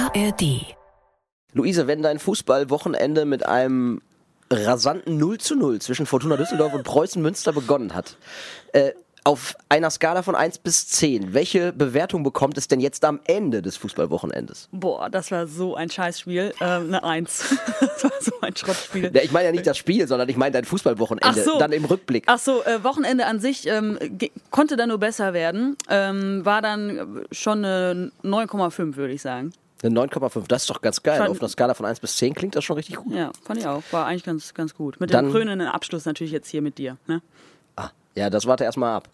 ARD. Luise, wenn dein Fußballwochenende mit einem rasanten 0:0 zwischen Fortuna Düsseldorf und Preußen Münster begonnen hat, auf einer Skala von 1 bis 10, welche Bewertung bekommt es denn jetzt am Ende des Fußballwochenendes? Boah, das war so ein Scheißspiel. Eine 1. Das war so ein Schrottspiel. Ja, ich meine ja nicht das Spiel, sondern ich meine dein Fußballwochenende, dann im Rückblick. Ach so, Wochenende an sich konnte dann nur besser werden. War dann schon eine 9,5, würde ich sagen. Eine 9,5, das ist doch ganz geil. Auf einer Skala von 1 bis 10 klingt das schon richtig gut. Ja, fand ich auch. War eigentlich ganz gut. Mit dem krönenden Abschluss natürlich jetzt hier mit dir, ne? Ja, das warte erstmal ab.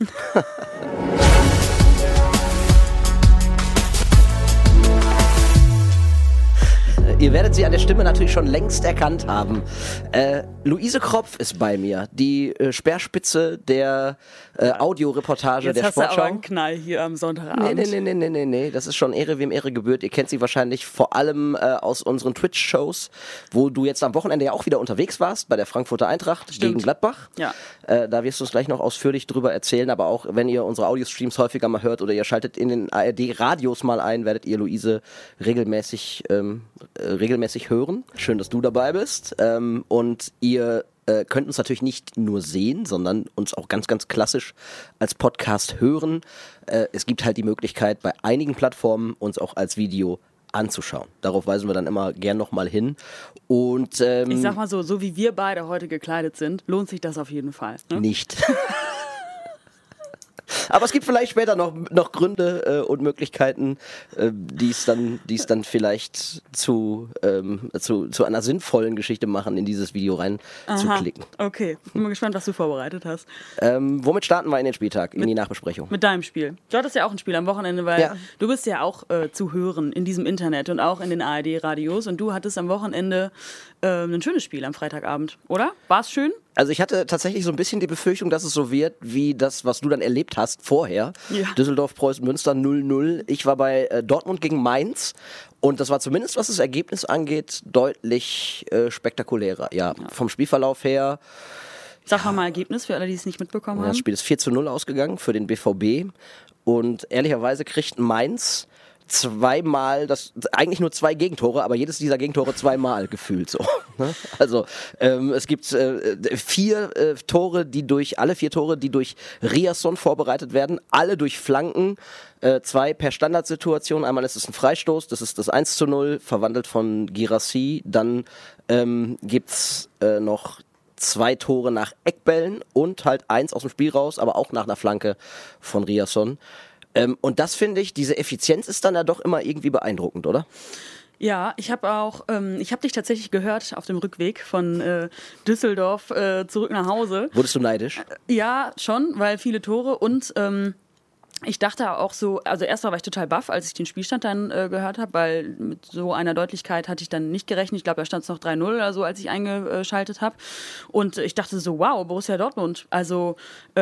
Ihr werdet sie an der Stimme natürlich schon längst erkannt haben. Luise Kropf ist bei mir, die Speerspitze der Audioreportage der Sportschau. Jetzt hast du aber einen Knall hier am Sonntagabend. Nee, das ist schon Ehre, wem Ehre gebührt. Ihr kennt sie wahrscheinlich vor allem aus unseren Twitch-Shows, wo du jetzt am Wochenende ja auch wieder unterwegs warst, bei der Frankfurter Eintracht gegen Gladbach. Ja. Da wirst du uns gleich noch ausführlich drüber erzählen, aber auch wenn ihr unsere Audiostreams häufiger mal hört oder ihr schaltet in den ARD-Radios mal ein, werdet ihr Luise regelmäßig hören. Schön, dass du dabei bist. Und ihr könnt uns natürlich nicht nur sehen, sondern uns auch ganz, ganz klassisch als Podcast hören. Es gibt halt die Möglichkeit, bei einigen Plattformen uns auch als Video anzuschauen. Darauf weisen wir dann immer gern nochmal hin. Und ich sag mal so wie wir beide heute gekleidet sind, lohnt sich das auf jeden Fall. Ne? Nicht. Aber es gibt vielleicht später noch Gründe und Möglichkeiten, die es dann vielleicht zu einer sinnvollen Geschichte machen, in dieses Video rein zu klicken. Okay, bin mal gespannt, was du vorbereitet hast. Womit starten wir in den Spieltag, in die Nachbesprechung? Mit deinem Spiel. Du hattest ja auch ein Spiel am Wochenende, weil du bist ja auch zu hören in diesem Internet und auch in den ARD-Radios und du hattest am Wochenende ein schönes Spiel am Freitagabend, oder? War es schön? Also ich hatte tatsächlich so ein bisschen die Befürchtung, dass es so wird, wie das, was du dann erlebt hast vorher. Ja. Düsseldorf, Preußen, Münster 0:0. Ich war bei Dortmund gegen Mainz und das war zumindest, was das Ergebnis angeht, deutlich spektakulärer. Ja, vom Spielverlauf her. Sag mal Ergebnis für alle, die es nicht mitbekommen haben. Das Spiel ist 4:0 ausgegangen für den BVB und ehrlicherweise kriegt Mainz zweimal, eigentlich nur 2 Gegentore, aber jedes dieser Gegentore zweimal gefühlt so. Also es gibt 4 Tore, die durch Riasson vorbereitet werden, alle durch Flanken, 2 per Standardsituation. Einmal ist es ein Freistoß, das ist das 1:0, verwandelt von Guirassy. Dann gibt's noch 2 Tore nach Eckbällen und halt 1 aus dem Spiel raus, aber auch nach einer Flanke von Riasson. Und das finde ich, diese Effizienz ist dann ja doch immer irgendwie beeindruckend, oder? Ja, ich habe dich tatsächlich gehört auf dem Rückweg von Düsseldorf zurück nach Hause. Wurdest du neidisch? Ja, schon, weil viele Tore und ich dachte auch so, also erstmal war ich total baff, als ich den Spielstand dann gehört habe, weil mit so einer Deutlichkeit hatte ich dann nicht gerechnet. Ich glaube, da stand es noch 3:0 oder so, als ich eingeschaltet habe. Und ich dachte so, wow, Borussia Dortmund, also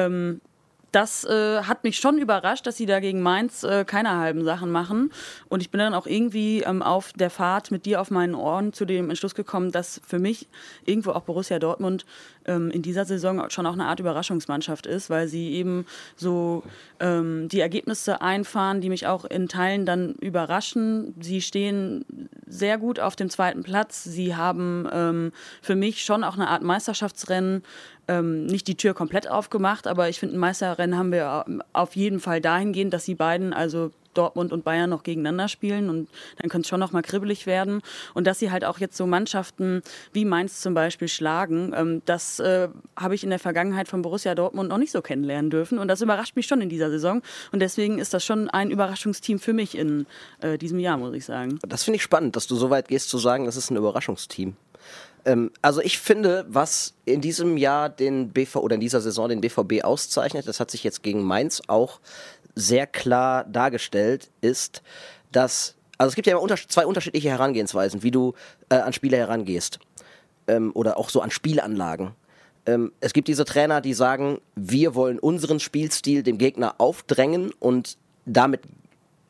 das hat mich schon überrascht, dass sie da gegen Mainz keine halben Sachen machen. Und ich bin dann auch irgendwie auf der Fahrt mit dir auf meinen Ohren zu dem Entschluss gekommen, dass für mich irgendwo auch Borussia Dortmund in dieser Saison schon auch eine Art Überraschungsmannschaft ist, weil sie eben so die Ergebnisse einfahren, die mich auch in Teilen dann überraschen. Sie stehen sehr gut auf dem 2. Platz. Sie haben für mich schon auch eine Art Meisterschaftsrennen, nicht die Tür komplett aufgemacht, aber ich finde, ein Meisterrennen haben wir auf jeden Fall dahingehend, dass die beiden, also Dortmund und Bayern, noch gegeneinander spielen und dann könnte es schon noch mal kribbelig werden und dass sie halt auch jetzt so Mannschaften wie Mainz zum Beispiel schlagen, das habe ich in der Vergangenheit von Borussia Dortmund noch nicht so kennenlernen dürfen und das überrascht mich schon in dieser Saison und deswegen ist das schon ein Überraschungsteam für mich in diesem Jahr, muss ich sagen. Das finde ich spannend, dass du so weit gehst zu sagen, das ist ein Überraschungsteam. Also ich finde, was in diesem Jahr in dieser Saison den BVB auszeichnet, das hat sich jetzt gegen Mainz auch sehr klar dargestellt, ist, dass, also es gibt ja immer 2 unterschiedliche Herangehensweisen, wie du an Spiele herangehst oder auch so an Spielanlagen. Es gibt diese Trainer, die sagen, wir wollen unseren Spielstil dem Gegner aufdrängen und damit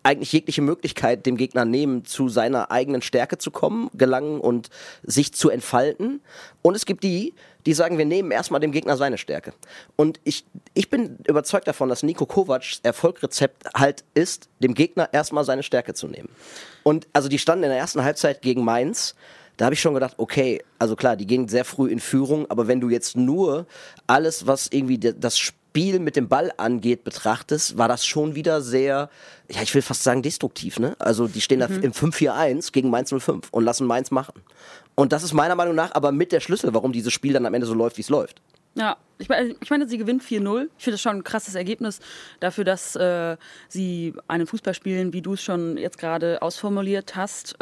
eigentlich jegliche Möglichkeit dem Gegner nehmen, zu seiner eigenen Stärke zu kommen, gelangen und sich zu entfalten. Und es gibt die sagen, wir nehmen erstmal dem Gegner seine Stärke. Und ich bin überzeugt davon, dass Niko Kovacs Erfolgsrezept halt ist, dem Gegner erstmal seine Stärke zu nehmen. Und also die standen in der ersten Halbzeit gegen Mainz. Da habe ich schon gedacht, okay, also klar, die gehen sehr früh in Führung, aber wenn du jetzt nur alles, was irgendwie das Spiel mit dem Ball angeht, betrachtest, war das schon wieder sehr, ja, ich will fast sagen destruktiv, ne? Also die stehen da im 5-4-1 gegen Mainz 05 und lassen Mainz machen. Und das ist meiner Meinung nach aber mit der Schlüssel, warum dieses Spiel dann am Ende so läuft, wie es läuft. Ja, ich meine, sie gewinnt 4-0. Ich finde das schon ein krasses Ergebnis dafür, dass sie einen Fußball spielen, wie du es schon jetzt gerade ausformuliert hast.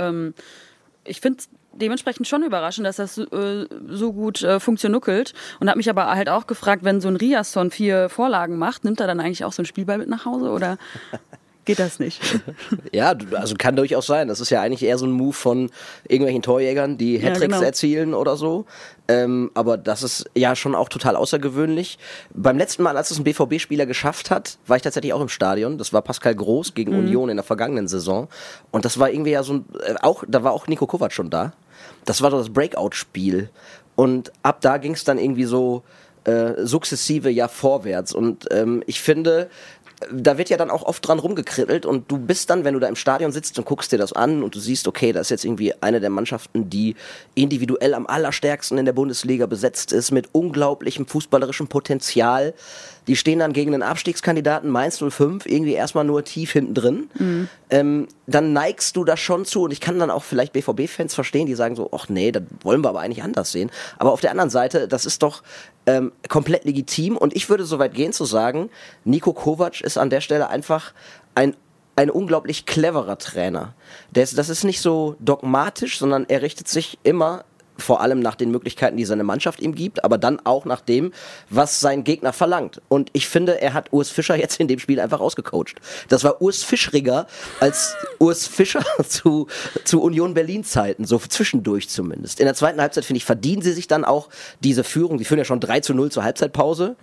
Ich finde es dementsprechend schon überraschend, dass das so gut funktioniert. Und habe mich aber halt auch gefragt, wenn so ein Riasson 4 Vorlagen macht, nimmt er dann eigentlich auch so einen Spielball mit nach Hause oder geht das nicht? Ja, also kann durchaus sein. Das ist ja eigentlich eher so ein Move von irgendwelchen Torjägern, die Hattricks erzielen oder so. Aber das ist ja schon auch total außergewöhnlich. Beim letzten Mal, als es ein BVB-Spieler geschafft hat, war ich tatsächlich auch im Stadion. Das war Pascal Groß gegen Union in der vergangenen Saison. Und das war irgendwie ja so da war auch Niko Kovac schon da. Das war doch das Breakout-Spiel. Und ab da ging es dann irgendwie so sukzessive ja vorwärts. Und ich finde, da wird ja dann auch oft dran rumgekrittelt und du bist dann, wenn du da im Stadion sitzt und guckst dir das an und du siehst, okay, das ist jetzt irgendwie eine der Mannschaften, die individuell am allerstärksten in der Bundesliga besetzt ist, mit unglaublichem fußballerischem Potenzial. Die stehen dann gegen den Abstiegskandidaten Mainz 05 irgendwie erstmal nur tief hinten drin. Dann neigst du das schon zu und ich kann dann auch vielleicht BVB-Fans verstehen, die sagen so, ach nee, das wollen wir aber eigentlich anders sehen. Aber auf der anderen Seite, das ist doch komplett legitim und ich würde so weit gehen zu sagen, Niko Kovac ist an der Stelle einfach ein unglaublich cleverer Trainer. Das ist nicht so dogmatisch, sondern er richtet sich immer vor allem nach den Möglichkeiten, die seine Mannschaft ihm gibt, aber dann auch nach dem, was sein Gegner verlangt. Und ich finde, er hat Urs Fischer jetzt in dem Spiel einfach ausgecoacht. Das war Urs Fischriger als Urs Fischer zu Union Berlin-Zeiten, so zwischendurch zumindest. In der zweiten Halbzeit, finde ich, verdienen sie sich dann auch diese Führung. Die führen ja schon 3-0 zur Halbzeitpause.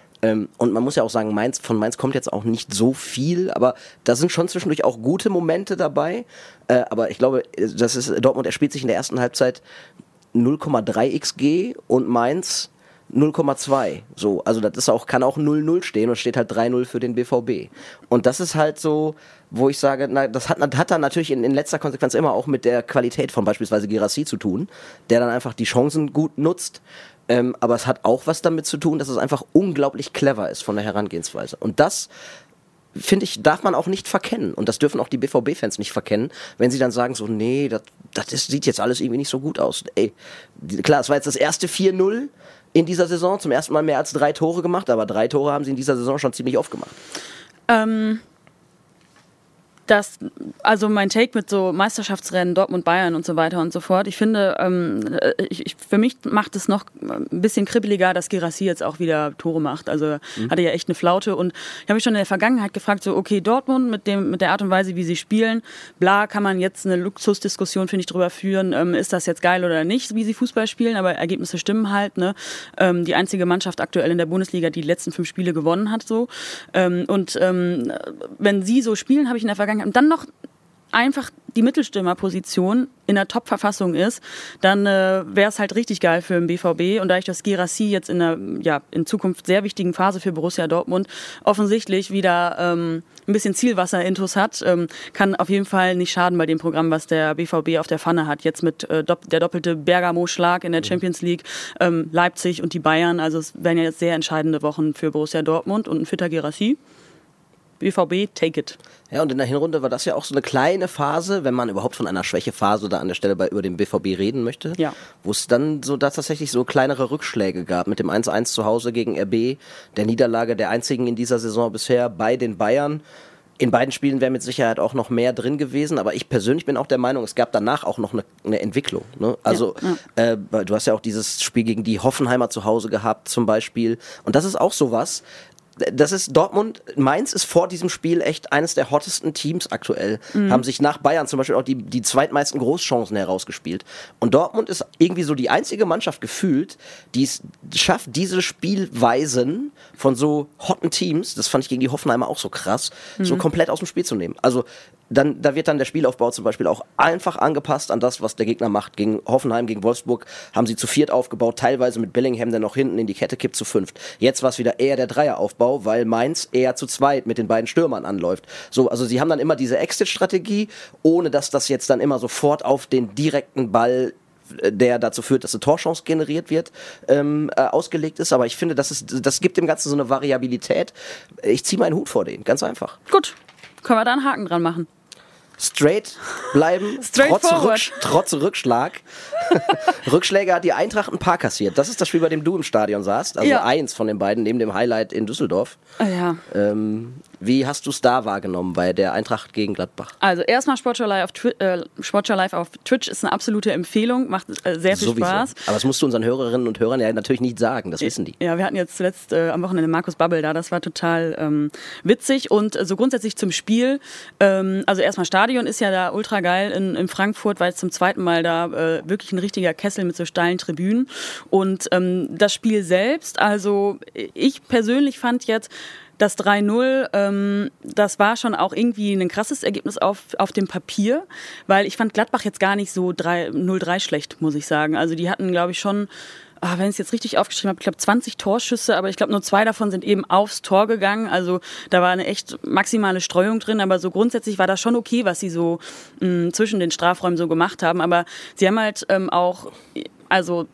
Und man muss ja auch sagen, von Mainz kommt jetzt auch nicht so viel, aber da sind schon zwischendurch auch gute Momente dabei. Aber ich glaube, Dortmund erspielt sich in der ersten Halbzeit 0,3 XG und Mainz 0,2. So, also das kann auch 0-0 stehen und steht halt 3-0 für den BVB. Und das ist halt so, wo ich sage, das hat dann natürlich in letzter Konsequenz immer auch mit der Qualität von beispielsweise Guirassy zu tun, der dann einfach die Chancen gut nutzt. Aber es hat auch was damit zu tun, dass es einfach unglaublich clever ist von der Herangehensweise. Und das, finde ich, darf man auch nicht verkennen. Und das dürfen auch die BVB-Fans nicht verkennen, wenn sie dann sagen so, nee, sieht jetzt alles irgendwie nicht so gut aus. Ey, klar, es war jetzt das erste 4-0 in dieser Saison, zum ersten Mal mehr als 3 Tore gemacht, aber 3 Tore haben sie in dieser Saison schon ziemlich oft gemacht. Also mein Take mit so Meisterschaftsrennen, Dortmund, Bayern und so weiter und so fort. Ich finde, für mich macht es noch ein bisschen kribbeliger, dass Guirassy jetzt auch wieder Tore macht. Also hatte ja echt eine Flaute und ich habe mich schon in der Vergangenheit gefragt, so okay, Dortmund mit der Art und Weise, wie sie spielen, bla, kann man jetzt eine Luxusdiskussion, finde ich, drüber führen, ist das jetzt geil oder nicht, wie sie Fußball spielen, aber Ergebnisse stimmen halt, ne? Die einzige Mannschaft aktuell in der Bundesliga, die letzten 5 Spiele gewonnen hat, so. Wenn sie so spielen, habe ich in der Vergangenheit und dann noch einfach die Mittelstürmerposition in der Top-Verfassung ist, dann wäre es halt richtig geil für den BVB. Und dadurch, dass Guirassy jetzt in einer in Zukunft sehr wichtigen Phase für Borussia Dortmund offensichtlich wieder ein bisschen Zielwasser-Intus hat, kann auf jeden Fall nicht schaden bei dem Programm, was der BVB auf der Pfanne hat. Jetzt mit der doppelte Bergamo-Schlag in der Champions League, Leipzig und die Bayern. Also es werden ja jetzt sehr entscheidende Wochen für Borussia Dortmund und ein fitter Guirassy. BVB, take it. Ja, und in der Hinrunde war das ja auch so eine kleine Phase, wenn man überhaupt von einer Schwächephase da an der Stelle über den BVB reden möchte, wo es dann so da tatsächlich so kleinere Rückschläge gab mit dem 1-1 zu Hause gegen RB, der Niederlage der einzigen in dieser Saison bisher bei den Bayern. In beiden Spielen wäre mit Sicherheit auch noch mehr drin gewesen, aber ich persönlich bin auch der Meinung, es gab danach auch noch eine Entwicklung. Ne? Also du hast ja auch dieses Spiel gegen die Hoffenheimer zu Hause gehabt zum Beispiel und das ist auch sowas. das ist Dortmund, Mainz ist vor diesem Spiel echt eines der hottesten Teams aktuell. Haben sich nach Bayern zum Beispiel auch die zweitmeisten Großchancen herausgespielt. Und Dortmund ist irgendwie so die einzige Mannschaft gefühlt, die es schafft, diese Spielweisen von so hotten Teams, das fand ich gegen die Hoffenheimer auch so krass, so komplett aus dem Spiel zu nehmen. Also da wird dann der Spielaufbau zum Beispiel auch einfach angepasst an das, was der Gegner macht. Gegen Hoffenheim, gegen Wolfsburg haben sie zu viert aufgebaut, teilweise mit Bellingham, der noch hinten in die Kette kippt, zu 5. Jetzt war es wieder eher der Dreieraufbau, weil Mainz eher zu 2 mit den beiden Stürmern anläuft. So, also sie haben dann immer diese Exit-Strategie, ohne dass das jetzt dann immer sofort auf den direkten Ball, der dazu führt, dass eine Torchance generiert wird, ausgelegt ist. Aber ich finde, das gibt dem Ganzen so eine Variabilität. Ich ziehe meinen Hut vor denen, ganz einfach. Gut, können wir da einen Haken dran machen. Straight bleiben, trotz Rückschlag. Rückschläge hat die Eintracht ein paar kassiert. Das ist das Spiel, bei dem du im Stadion saßt. Also eins von den beiden, neben dem Highlight in Düsseldorf. Ja. Wie hast du es da wahrgenommen bei der Eintracht gegen Gladbach? Also erstmal Sportschau Live auf Twitch ist eine absolute Empfehlung, macht sehr viel Spaß. Aber das musst du unseren Hörerinnen und Hörern ja natürlich nicht sagen, das wissen die. Ja, wir hatten jetzt zuletzt am Wochenende Markus Babbel da, das war total witzig. Und so grundsätzlich zum Spiel, also erstmal Stadion ist ja da ultra geil in Frankfurt, weil es zum zweiten Mal da wirklich ein richtiger Kessel mit so steilen Tribünen. Und das Spiel selbst, also ich persönlich fand jetzt, das 3-0, das war schon auch irgendwie ein krasses Ergebnis auf dem Papier, weil ich fand Gladbach jetzt gar nicht so 0-3 schlecht, muss ich sagen. Also die hatten, glaube ich, schon, wenn ich es jetzt richtig aufgeschrieben habe, ich glaube 20 Torschüsse, aber ich glaube nur 2 davon sind eben aufs Tor gegangen. Also da war eine echt maximale Streuung drin, aber so grundsätzlich war das schon okay, was sie so zwischen den Strafräumen so gemacht haben. Aber sie haben halt auch, also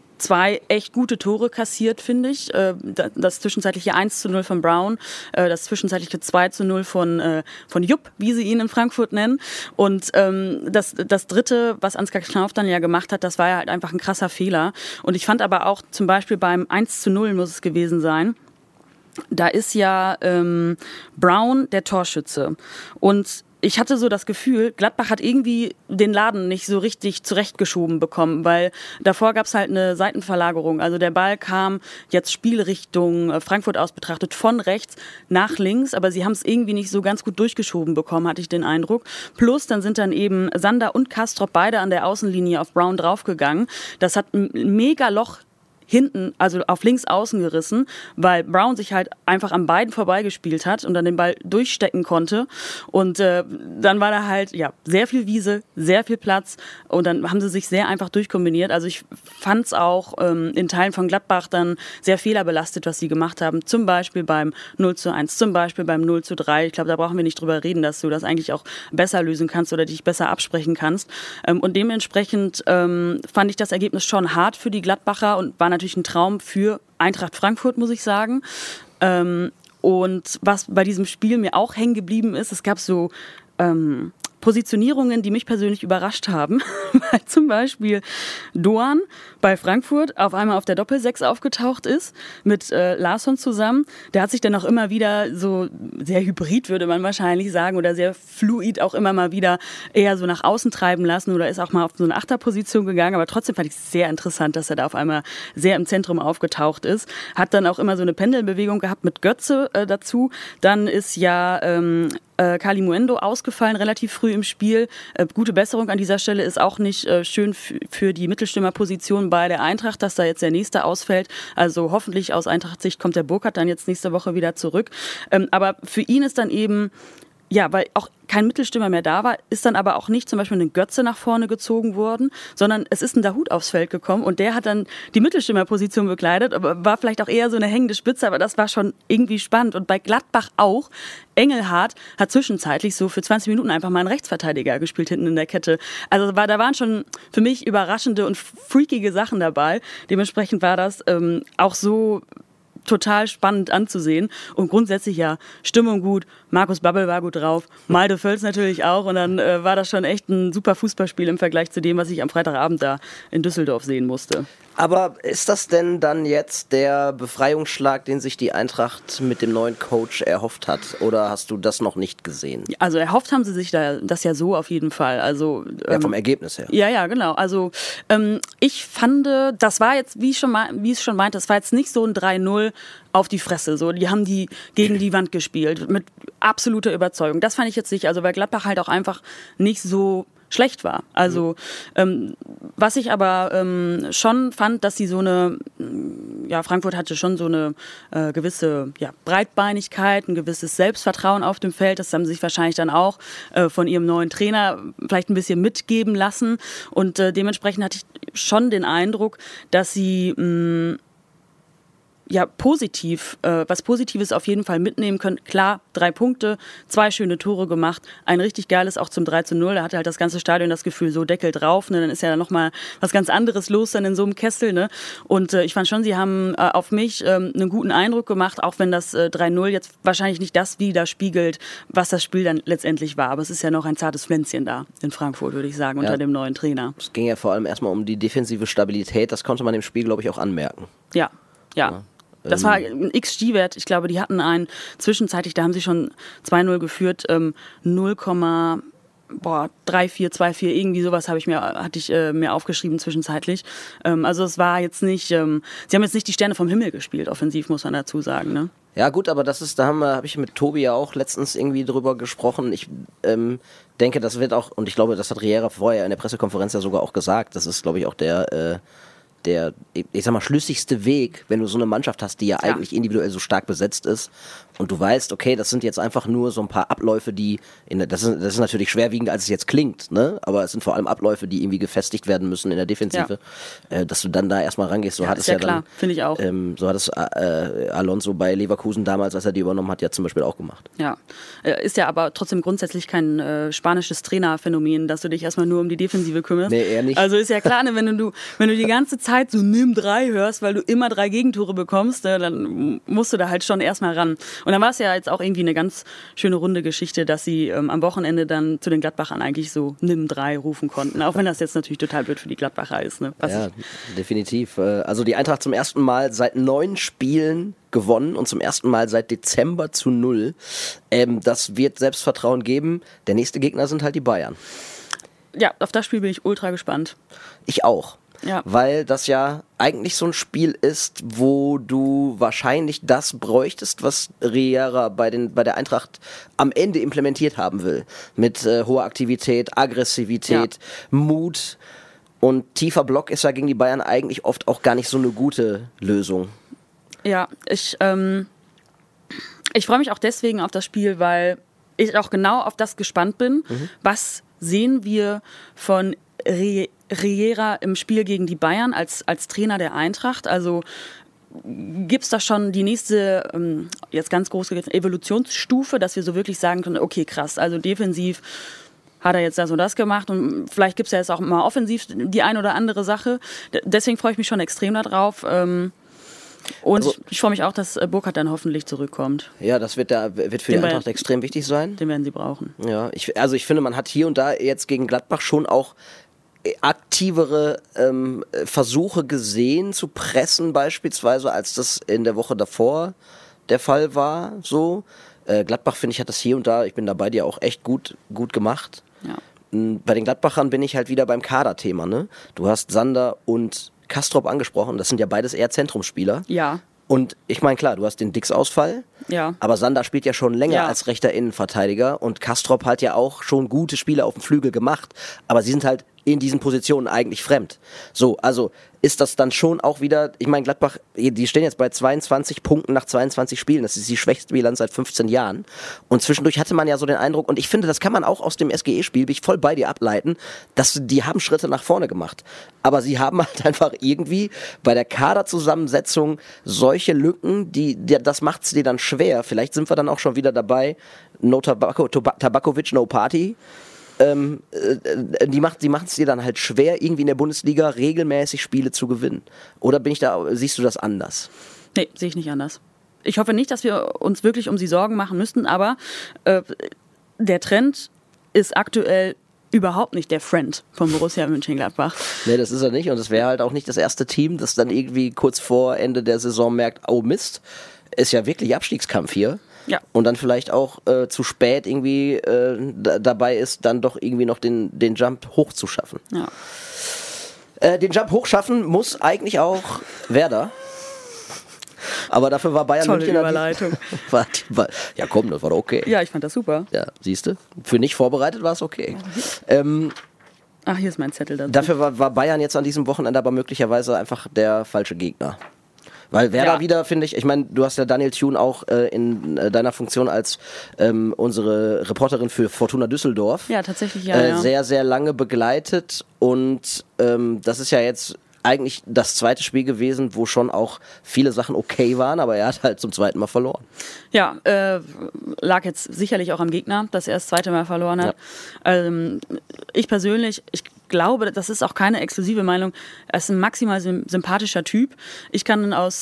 2 echt gute Tore kassiert, finde ich. Das zwischenzeitliche 1-0 von Brown, das zwischenzeitliche 2-0 von Jupp, wie sie ihn in Frankfurt nennen. Und das dritte, was Ansgar Knauf dann ja gemacht hat, das war ja halt einfach ein krasser Fehler. Und ich fand aber auch zum Beispiel beim 1-0 muss es gewesen sein, da ist ja Brown der Torschütze. Und ich hatte so das Gefühl, Gladbach hat irgendwie den Laden nicht so richtig zurechtgeschoben bekommen, weil davor gab es halt eine Seitenverlagerung. Also der Ball kam jetzt Spielrichtung Frankfurt aus betrachtet von rechts nach links, aber sie haben es irgendwie nicht so ganz gut durchgeschoben bekommen, hatte ich den Eindruck. Plus dann sind dann eben Sander und Kastrop beide an der Außenlinie auf Brown draufgegangen. Das hat ein mega Loch hinten, also auf links außen gerissen, weil Brown sich halt einfach an beiden vorbeigespielt hat und dann den Ball durchstecken konnte. Und dann war da halt sehr viel Wiese, sehr viel Platz und dann haben sie sich sehr einfach durchkombiniert. Also ich fand es auch in Teilen von Gladbach dann sehr fehlerbelastet, was sie gemacht haben. Zum Beispiel beim 0-1, zum Beispiel beim 0-3. Ich glaube, da brauchen wir nicht drüber reden, dass du das eigentlich auch besser lösen kannst oder dich besser absprechen kannst. Und dementsprechend fand ich das Ergebnis schon hart für die Gladbacher und war natürlich ein Traum für Eintracht Frankfurt, muss ich sagen. Und was bei diesem Spiel mir auch hängen geblieben ist, es gab so Positionierungen, die mich persönlich überrascht haben, weil zum Beispiel Doan bei Frankfurt auf einmal auf der Doppel-6 aufgetaucht ist, mit Larsson zusammen. Der hat sich dann auch immer wieder so sehr hybrid, würde man wahrscheinlich sagen, oder sehr fluid auch immer mal wieder eher so nach außen treiben lassen oder ist auch mal auf so eine Achterposition gegangen, aber trotzdem fand ich es sehr interessant, dass er da auf einmal sehr im Zentrum aufgetaucht ist. Hat dann auch immer so eine Pendelbewegung gehabt mit Götze dazu. Dann ist ja Kalimuendo ausgefallen, relativ früh im Spiel. Gute Besserung an dieser Stelle, ist auch nicht schön für die Mittelstürmerposition bei der Eintracht, dass da jetzt der Nächste ausfällt. Also hoffentlich aus Eintracht-Sicht kommt der Burkhardt dann jetzt nächste Woche wieder zurück. Aber für ihn ist dann eben, weil auch kein Mittelstürmer mehr da war, ist dann aber auch nicht zum Beispiel ein Götze nach vorne gezogen worden, sondern es ist ein Dahut aufs Feld gekommen und der hat dann die Mittelstürmerposition bekleidet, aber war vielleicht auch eher so eine hängende Spitze, aber das war schon irgendwie spannend. Und bei Gladbach auch, Engelhardt hat zwischenzeitlich so für 20 Minuten einfach mal einen Rechtsverteidiger gespielt hinten in der Kette. Also da waren schon für mich überraschende und freakige Sachen dabei. Dementsprechend war das auch so total spannend anzusehen und grundsätzlich Stimmung gut, Markus Babbel war gut drauf, Malde Völz natürlich auch und dann war das schon echt ein super Fußballspiel im Vergleich zu dem, was ich am Freitagabend da in Düsseldorf sehen musste. Aber ist das denn dann jetzt der Befreiungsschlag, den sich die Eintracht mit dem neuen Coach erhofft hat? Oder hast du das noch nicht gesehen? Also erhofft haben sie sich das ja so auf jeden Fall. Also Vom Ergebnis her. Ja, genau. Also ich fand, das war jetzt, wie ich schon meinte, das war jetzt nicht so ein 3-0 auf die Fresse. So, die haben die gegen die Wand gespielt mit absoluter Überzeugung. Das fand ich jetzt nicht. Also weil Gladbach halt auch einfach nicht so schlecht war. Also was ich aber schon fand, dass sie so eine, Frankfurt hatte schon so eine gewisse Breitbeinigkeit, ein gewisses Selbstvertrauen auf dem Feld. Das haben sie sich wahrscheinlich dann auch von ihrem neuen Trainer vielleicht ein bisschen mitgeben lassen. Und dementsprechend hatte ich schon den Eindruck, dass sie was Positives auf jeden Fall mitnehmen können. Klar, 3 Punkte, 2 schöne Tore gemacht, ein richtig geiles auch zum 3-0. Da hatte halt das ganze Stadion das Gefühl, so Deckel drauf, ne? Dann ist ja nochmal was ganz anderes los dann in so einem Kessel. Ne? Und ich fand schon, sie haben auf mich einen guten Eindruck gemacht, auch wenn das 3-0 jetzt wahrscheinlich nicht das widerspiegelt, was das Spiel dann letztendlich war. Aber es ist ja noch ein zartes Pflänzchen da in Frankfurt, würde ich sagen, unter dem neuen Trainer. Es ging ja vor allem erstmal um die defensive Stabilität. Das konnte man dem Spiel, glaube ich, auch anmerken. Ja. Das war ein XG-Wert. Ich glaube, die hatten einen zwischenzeitlich, da haben sie schon 2-0 geführt, 0,3424, irgendwie sowas hatte ich mir aufgeschrieben zwischenzeitlich. Also es war jetzt nicht, sie haben jetzt nicht die Sterne vom Himmel gespielt, offensiv muss man dazu sagen, ne? Ja gut, aber habe ich mit Tobi ja auch letztens irgendwie drüber gesprochen. Ich denke, das wird auch, und ich glaube, das hat Riera vorher in der Pressekonferenz ja sogar auch gesagt, das ist, glaube ich, auch der ich sag mal, schlüssigste Weg, wenn du so eine Mannschaft hast, die ja eigentlich individuell so stark besetzt ist und du weißt, okay, das sind jetzt einfach nur so ein paar Abläufe, das ist natürlich schwerwiegender, als es jetzt klingt, ne? Aber es sind vor allem Abläufe, die irgendwie gefestigt werden müssen in der Defensive, dass du dann da erstmal rangehst. So hat es ja klar, finde ich auch. So hat es Alonso bei Leverkusen damals, als er die übernommen hat, ja zum Beispiel auch gemacht. Ja, ist ja aber trotzdem grundsätzlich kein spanisches Trainerphänomen, dass du dich erstmal nur um die Defensive kümmerst. Nee, eher nicht. Also ist ja klar, ne, wenn du die ganze Zeit so nimm 3 hörst, weil du immer 3 Gegentore bekommst, dann musst du da halt schon erstmal ran. Und dann war es ja jetzt auch irgendwie eine ganz schöne runde Geschichte, dass sie am Wochenende dann zu den Gladbachern eigentlich so nimm 3 rufen konnten, auch wenn das jetzt natürlich total blöd für die Gladbacher ist. Ne? Definitiv. Also die Eintracht zum ersten Mal seit 9 Spielen gewonnen und zum ersten Mal seit Dezember zu 0. Das wird Selbstvertrauen geben. Der nächste Gegner sind halt die Bayern. Ja, auf das Spiel bin ich ultra gespannt. Ich auch. Ja. Weil das ja eigentlich so ein Spiel ist, wo du wahrscheinlich das bräuchtest, was Riera bei der Eintracht am Ende implementiert haben will. Mit hoher Aktivität, Aggressivität, Mut. Und tiefer Block ist ja gegen die Bayern eigentlich oft auch gar nicht so eine gute Lösung. Ja, ich freue mich auch deswegen auf das Spiel, weil ich auch genau auf das gespannt bin. Was sehen wir von Riera im Spiel gegen die Bayern als Trainer der Eintracht? Also gibt es da schon die nächste, jetzt ganz große Evolutionsstufe, dass wir so wirklich sagen können, okay, krass, also defensiv hat er jetzt das und das gemacht und vielleicht gibt es ja jetzt auch mal offensiv die ein oder andere Sache. Deswegen freue ich mich schon extrem darauf. Und also, ich freue mich auch, dass Burkhardt dann hoffentlich zurückkommt. Ja, das wird für die Eintracht extrem wichtig sein. Den werden sie brauchen. Ja, ich finde, man hat hier und da jetzt gegen Gladbach schon auch aktivere Versuche gesehen zu pressen beispielsweise, als das in der Woche davor der Fall war. So Gladbach, finde ich, hat das hier und da, ich bin da bei dir, auch echt gut gemacht. Ja. Bei den Gladbachern bin ich halt wieder beim Kaderthema. Ne? Du hast Sander und Kastrop angesprochen, das sind ja beides eher Zentrumsspieler. Ja. Und ich meine, klar, du hast den Dix-Ausfall, aber Sander spielt ja schon länger als rechter Innenverteidiger und Kastrop hat ja auch schon gute Spiele auf dem Flügel gemacht, aber sie sind halt in diesen Positionen eigentlich fremd. So, also ist das dann schon auch wieder, ich meine, Gladbach, die stehen jetzt bei 22 Punkten nach 22 Spielen, das ist die schwächste Bilanz seit 15 Jahren und zwischendurch hatte man ja so den Eindruck, und ich finde, das kann man auch aus dem SGE-Spiel, bin ich voll bei dir ableiten, dass die haben Schritte nach vorne gemacht, aber sie haben halt einfach irgendwie bei der Kaderzusammensetzung solche Lücken, das macht es dir dann schwer, vielleicht sind wir dann auch schon wieder dabei, no Tabakovic, no Party. Die macht es dir dann halt schwer, irgendwie in der Bundesliga regelmäßig Spiele zu gewinnen. Oder siehst du das anders? Nee, sehe ich nicht anders. Ich hoffe nicht, dass wir uns wirklich um sie Sorgen machen müssten, aber der Trend ist aktuell überhaupt nicht der Friend von Borussia Mönchengladbach. Nee, das ist er nicht. Und es wäre halt auch nicht das erste Team, das dann irgendwie kurz vor Ende der Saison merkt, oh Mist, ist ja wirklich Abstiegskampf hier. Ja. Und dann vielleicht auch zu spät irgendwie dabei ist, dann doch irgendwie noch den Jump hoch zu schaffen. Ja. Den Jump hochschaffen muss eigentlich auch Werder. Aber dafür war Bayern Tolle München... Überleitung. Ja komm, das war doch okay. Ja, ich fand das super. Ja, siehst du? Für nicht vorbereitet war es okay. Ach, hier ist mein Zettel dazu. Dafür war Bayern jetzt an diesem Wochenende aber möglicherweise einfach der falsche Gegner. Weil Werder wieder, finde ich meine, du hast ja Daniel Thune auch in deiner Funktion als unsere Reporterin für Fortuna Düsseldorf ja, tatsächlich, ja. sehr, sehr lange begleitet und das ist ja jetzt eigentlich das zweite Spiel gewesen, wo schon auch viele Sachen okay waren, aber er hat halt zum zweiten Mal verloren. Ja, lag jetzt sicherlich auch am Gegner, dass er das zweite Mal verloren hat. Ja. Ich persönlich, ich glaube, das ist auch keine exklusive Meinung, er ist ein maximal sympathischer Typ. Ich kann aus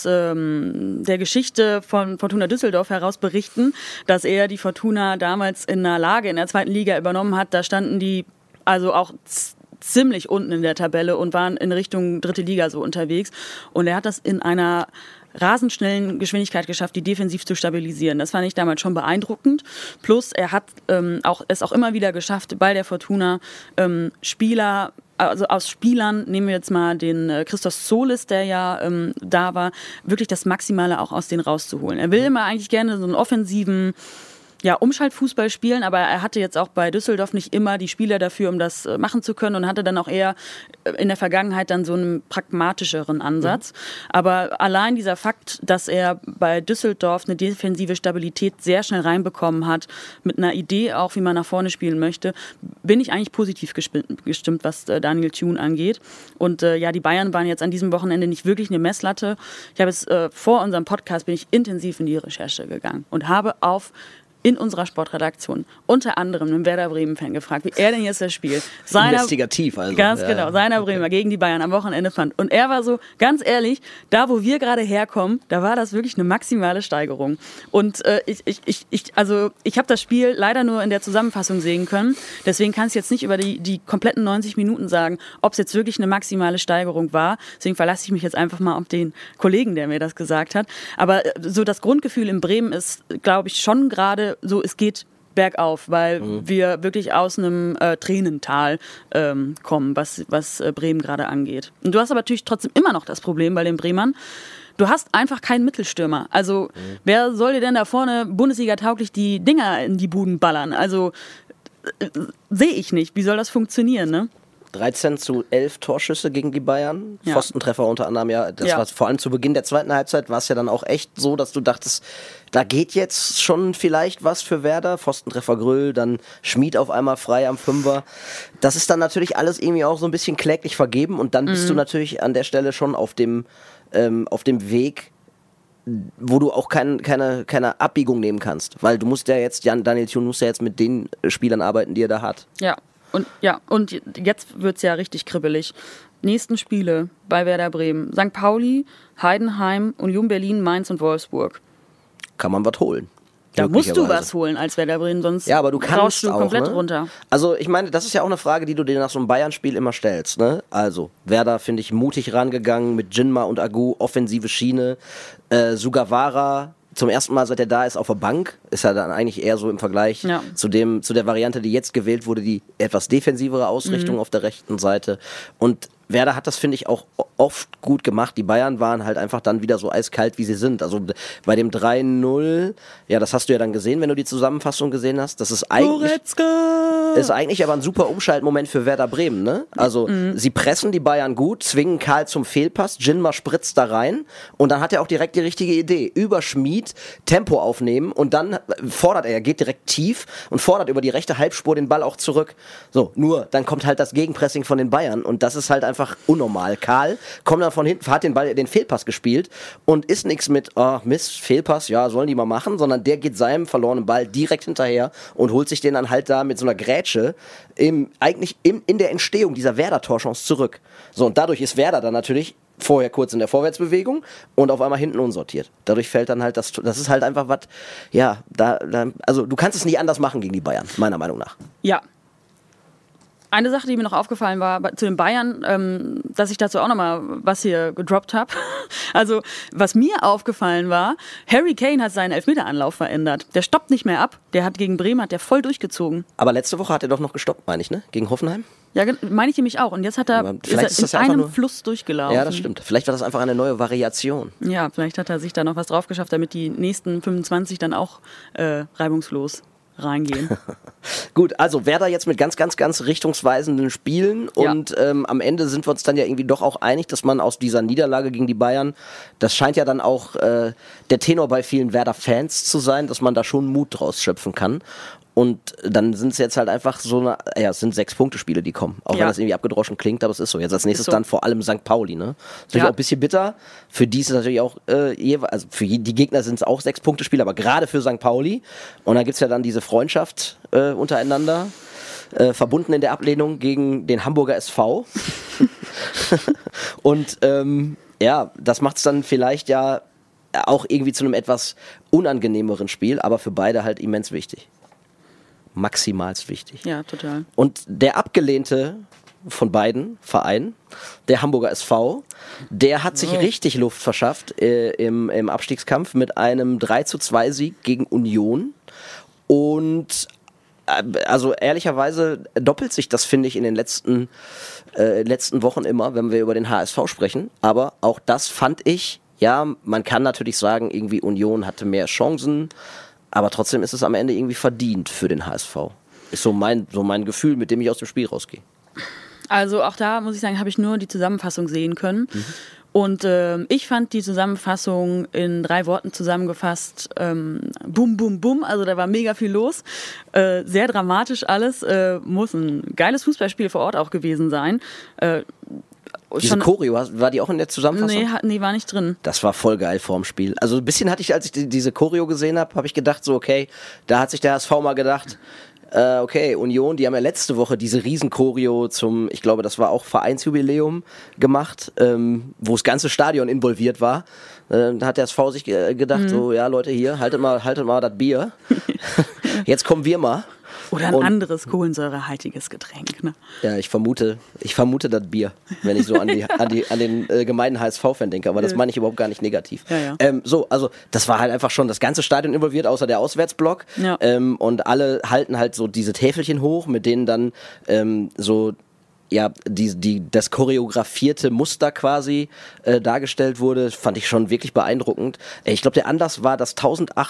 der Geschichte von Fortuna Düsseldorf heraus berichten, dass er die Fortuna damals in einer Lage in der zweiten Liga übernommen hat. Da standen die also auch ziemlich unten in der Tabelle und waren in Richtung dritte Liga so unterwegs. Und er hat das in einer rasend schnellen Geschwindigkeit geschafft, die defensiv zu stabilisieren. Das fand ich damals schon beeindruckend. Plus er hat es auch immer wieder geschafft, bei der Fortuna Spieler, also aus Spielern, nehmen wir jetzt mal den Christos Zolis, der ja da war, wirklich das Maximale auch aus denen rauszuholen. Er will immer eigentlich gerne so einen offensiven Umschaltfußball spielen, aber er hatte jetzt auch bei Düsseldorf nicht immer die Spieler dafür, um das machen zu können und hatte dann auch eher in der Vergangenheit dann so einen pragmatischeren Ansatz. Aber allein dieser Fakt, dass er bei Düsseldorf eine defensive Stabilität sehr schnell reinbekommen hat, mit einer Idee auch, wie man nach vorne spielen möchte, bin ich eigentlich positiv gestimmt, was Daniel Thune angeht. Und die Bayern waren jetzt an diesem Wochenende nicht wirklich eine Messlatte. Ich habe es vor unserem Podcast bin ich intensiv in die Recherche gegangen und habe in unserer Sportredaktion unter anderem einen Werder Bremen-Fan gefragt, wie er denn jetzt das Spiel investigativ also. Ganz genau, seiner Bremer gegen die Bayern am Wochenende fand. Und er war so, ganz ehrlich, da wo wir gerade herkommen, da war das wirklich eine maximale Steigerung. Und ich habe das Spiel leider nur in der Zusammenfassung sehen können, deswegen kann ich jetzt nicht über die kompletten 90 Minuten sagen, ob es jetzt wirklich eine maximale Steigerung war. Deswegen verlasse ich mich jetzt einfach mal auf den Kollegen, der mir das gesagt hat. Aber so das Grundgefühl in Bremen ist, glaube ich, schon gerade so, es geht bergauf, weil wir wirklich aus einem Tränental kommen, was Bremen gerade angeht. Und du hast aber natürlich trotzdem immer noch das Problem bei den Bremern, du hast einfach keinen Mittelstürmer. Also wer soll dir denn da vorne Bundesliga-tauglich die Dinger in die Buden ballern? Also sehe ich nicht. Wie soll das funktionieren, ne? 13-11 Torschüsse gegen die Bayern. Ja. Pfostentreffer unter anderem, war vor allem zu Beginn der zweiten Halbzeit, war es ja dann auch echt so, dass du dachtest, da geht jetzt schon vielleicht was für Werder. Pfostentreffer Gröll, dann Schmid auf einmal frei am Fünfer. Das ist dann natürlich alles irgendwie auch so ein bisschen kläglich vergeben und dann bist du natürlich an der Stelle schon auf dem Weg, wo du auch keine Abbiegung nehmen kannst. Weil du musst ja jetzt, Daniel Thune muss ja jetzt mit den Spielern arbeiten, die er da hat. Und jetzt wird es ja richtig kribbelig. Nächsten Spiele bei Werder Bremen. St. Pauli, Heidenheim, Union Berlin, Mainz und Wolfsburg. Kann man was holen. Da musst du was holen als Werder Bremen, sonst aber du kannst du auch, komplett runter. Also ich meine, das ist ja auch eine Frage, die du dir nach so einem Bayern-Spiel immer stellst. Ne? Also Werder, finde ich, mutig rangegangen mit Jinma und Agu, offensive Schiene. Sugawara zum ersten Mal, seit er da ist, auf der Bank, ist er dann eigentlich eher so im Vergleich zu der Variante, die jetzt gewählt wurde, die etwas defensivere Ausrichtung auf der rechten Seite. Und Werder hat das, finde ich, auch oft gut gemacht. Die Bayern waren halt einfach dann wieder so eiskalt, wie sie sind. Also bei dem 3-0, das hast du ja dann gesehen, wenn du die Zusammenfassung gesehen hast. Das ist eigentlich aber ein super Umschaltmoment für Werder Bremen. Ne? Also sie pressen die Bayern gut, zwingen Karl zum Fehlpass, Jinma spritzt da rein und dann hat er auch direkt die richtige Idee. Über Schmid Tempo aufnehmen und dann geht direkt tief und fordert über die rechte Halbspur den Ball auch zurück. So, nur dann kommt halt das Gegenpressing von den Bayern und das ist halt einfach unnormal. Karl kommt dann von hinten, hat den Fehlpass gespielt und ist nichts mit, Mist, Fehlpass, sollen die mal machen, sondern der geht seinem verlorenen Ball direkt hinterher und holt sich den dann halt da mit so einer Grätsche in der Entstehung dieser Werder-Torchance zurück. So, und dadurch ist Werder dann natürlich vorher kurz in der Vorwärtsbewegung und auf einmal hinten unsortiert. Dadurch fällt dann halt das ist halt einfach was, also du kannst es nicht anders machen gegen die Bayern, meiner Meinung nach. Ja. Eine Sache, die mir noch aufgefallen war zu den Bayern, dass ich dazu auch nochmal was hier gedroppt habe. Also, was mir aufgefallen war, Harry Kane hat seinen Elfmeteranlauf verändert. Der stoppt nicht mehr ab. Der hat gegen Bremen voll durchgezogen. Aber letzte Woche hat er doch noch gestoppt, meine ich, ne? Gegen Hoffenheim? Ja, meine ich nämlich auch. Und jetzt ist er in einem Fluss durchgelaufen. Ja, das stimmt. Vielleicht war das einfach eine neue Variation. Ja, vielleicht hat er sich da noch was drauf geschafft, damit die nächsten 25 dann auch reibungslos reingehen. Gut, also Werder jetzt mit ganz, ganz, ganz richtungsweisenden Spielen und am Ende sind wir uns dann ja irgendwie doch auch einig, dass man aus dieser Niederlage gegen die Bayern, das scheint ja dann auch der Tenor bei vielen Werder-Fans zu sein, dass man da schon Mut draus schöpfen kann. Und dann sind es jetzt halt einfach es sind 6-Punkte-Spiele, die kommen. Auch wenn das irgendwie abgedroschen klingt, aber es ist so. Jetzt als nächstes dann vor allem St. Pauli, ne? Das ist natürlich auch ein bisschen bitter. Für die ist es natürlich auch, also für die Gegner sind es auch 6-Punkte-Spiele, aber gerade für St. Pauli. Und dann gibt's ja dann diese Freundschaft untereinander, verbunden in der Ablehnung gegen den Hamburger SV. Und das macht es dann vielleicht ja auch irgendwie zu einem etwas unangenehmeren Spiel, aber für beide halt immens wichtig. Maximalst wichtig. Ja, total. Und der abgelehnte von beiden Vereinen, der Hamburger SV, der hat sich richtig Luft verschafft im Abstiegskampf mit einem 3:2-Sieg gegen Union. Und also ehrlicherweise doppelt sich das, finde ich, in den letzten Wochen immer, wenn wir über den HSV sprechen. Aber auch das fand ich, ja, man kann natürlich sagen, irgendwie Union hatte mehr Chancen, aber trotzdem ist es am Ende irgendwie verdient für den HSV. Ist so mein Gefühl, mit dem ich aus dem Spiel rausgehe. Also auch da, muss ich sagen, habe ich nur die Zusammenfassung sehen können. Und ich fand die Zusammenfassung in 3 Worten zusammengefasst, bum, bum, bum, also da war mega viel los. Sehr dramatisch alles, muss ein geiles Fußballspiel vor Ort auch gewesen sein. Diese Choreo, war die auch in der Zusammenfassung? Nee, war nicht drin. Das war voll geil vorm Spiel. Also ein bisschen hatte ich, als ich diese Choreo gesehen habe, ich gedacht so, okay, da hat sich der HSV mal gedacht, okay, Union, die haben ja letzte Woche diese Riesen-Choreo zum, ich glaube, das war auch Vereinsjubiläum gemacht, wo das ganze Stadion involviert war. Da hat der SV sich gedacht, so, ja Leute, hier, haltet mal das Bier. Jetzt kommen wir mal. Oder ein anderes kohlensäurehaltiges Getränk. Ne? Ja, ich vermute das Bier, wenn ich so an den gemeinen HSV-Fan denke, aber das meine ich überhaupt gar nicht negativ. Ja. Also das war halt einfach schon das ganze Stadion involviert, außer der Auswärtsblock. Ja. Und alle halten halt so diese Täfelchen hoch, mit denen dann das choreografierte Muster quasi dargestellt wurde, fand ich schon wirklich beeindruckend. Ich glaube, der Anlass war das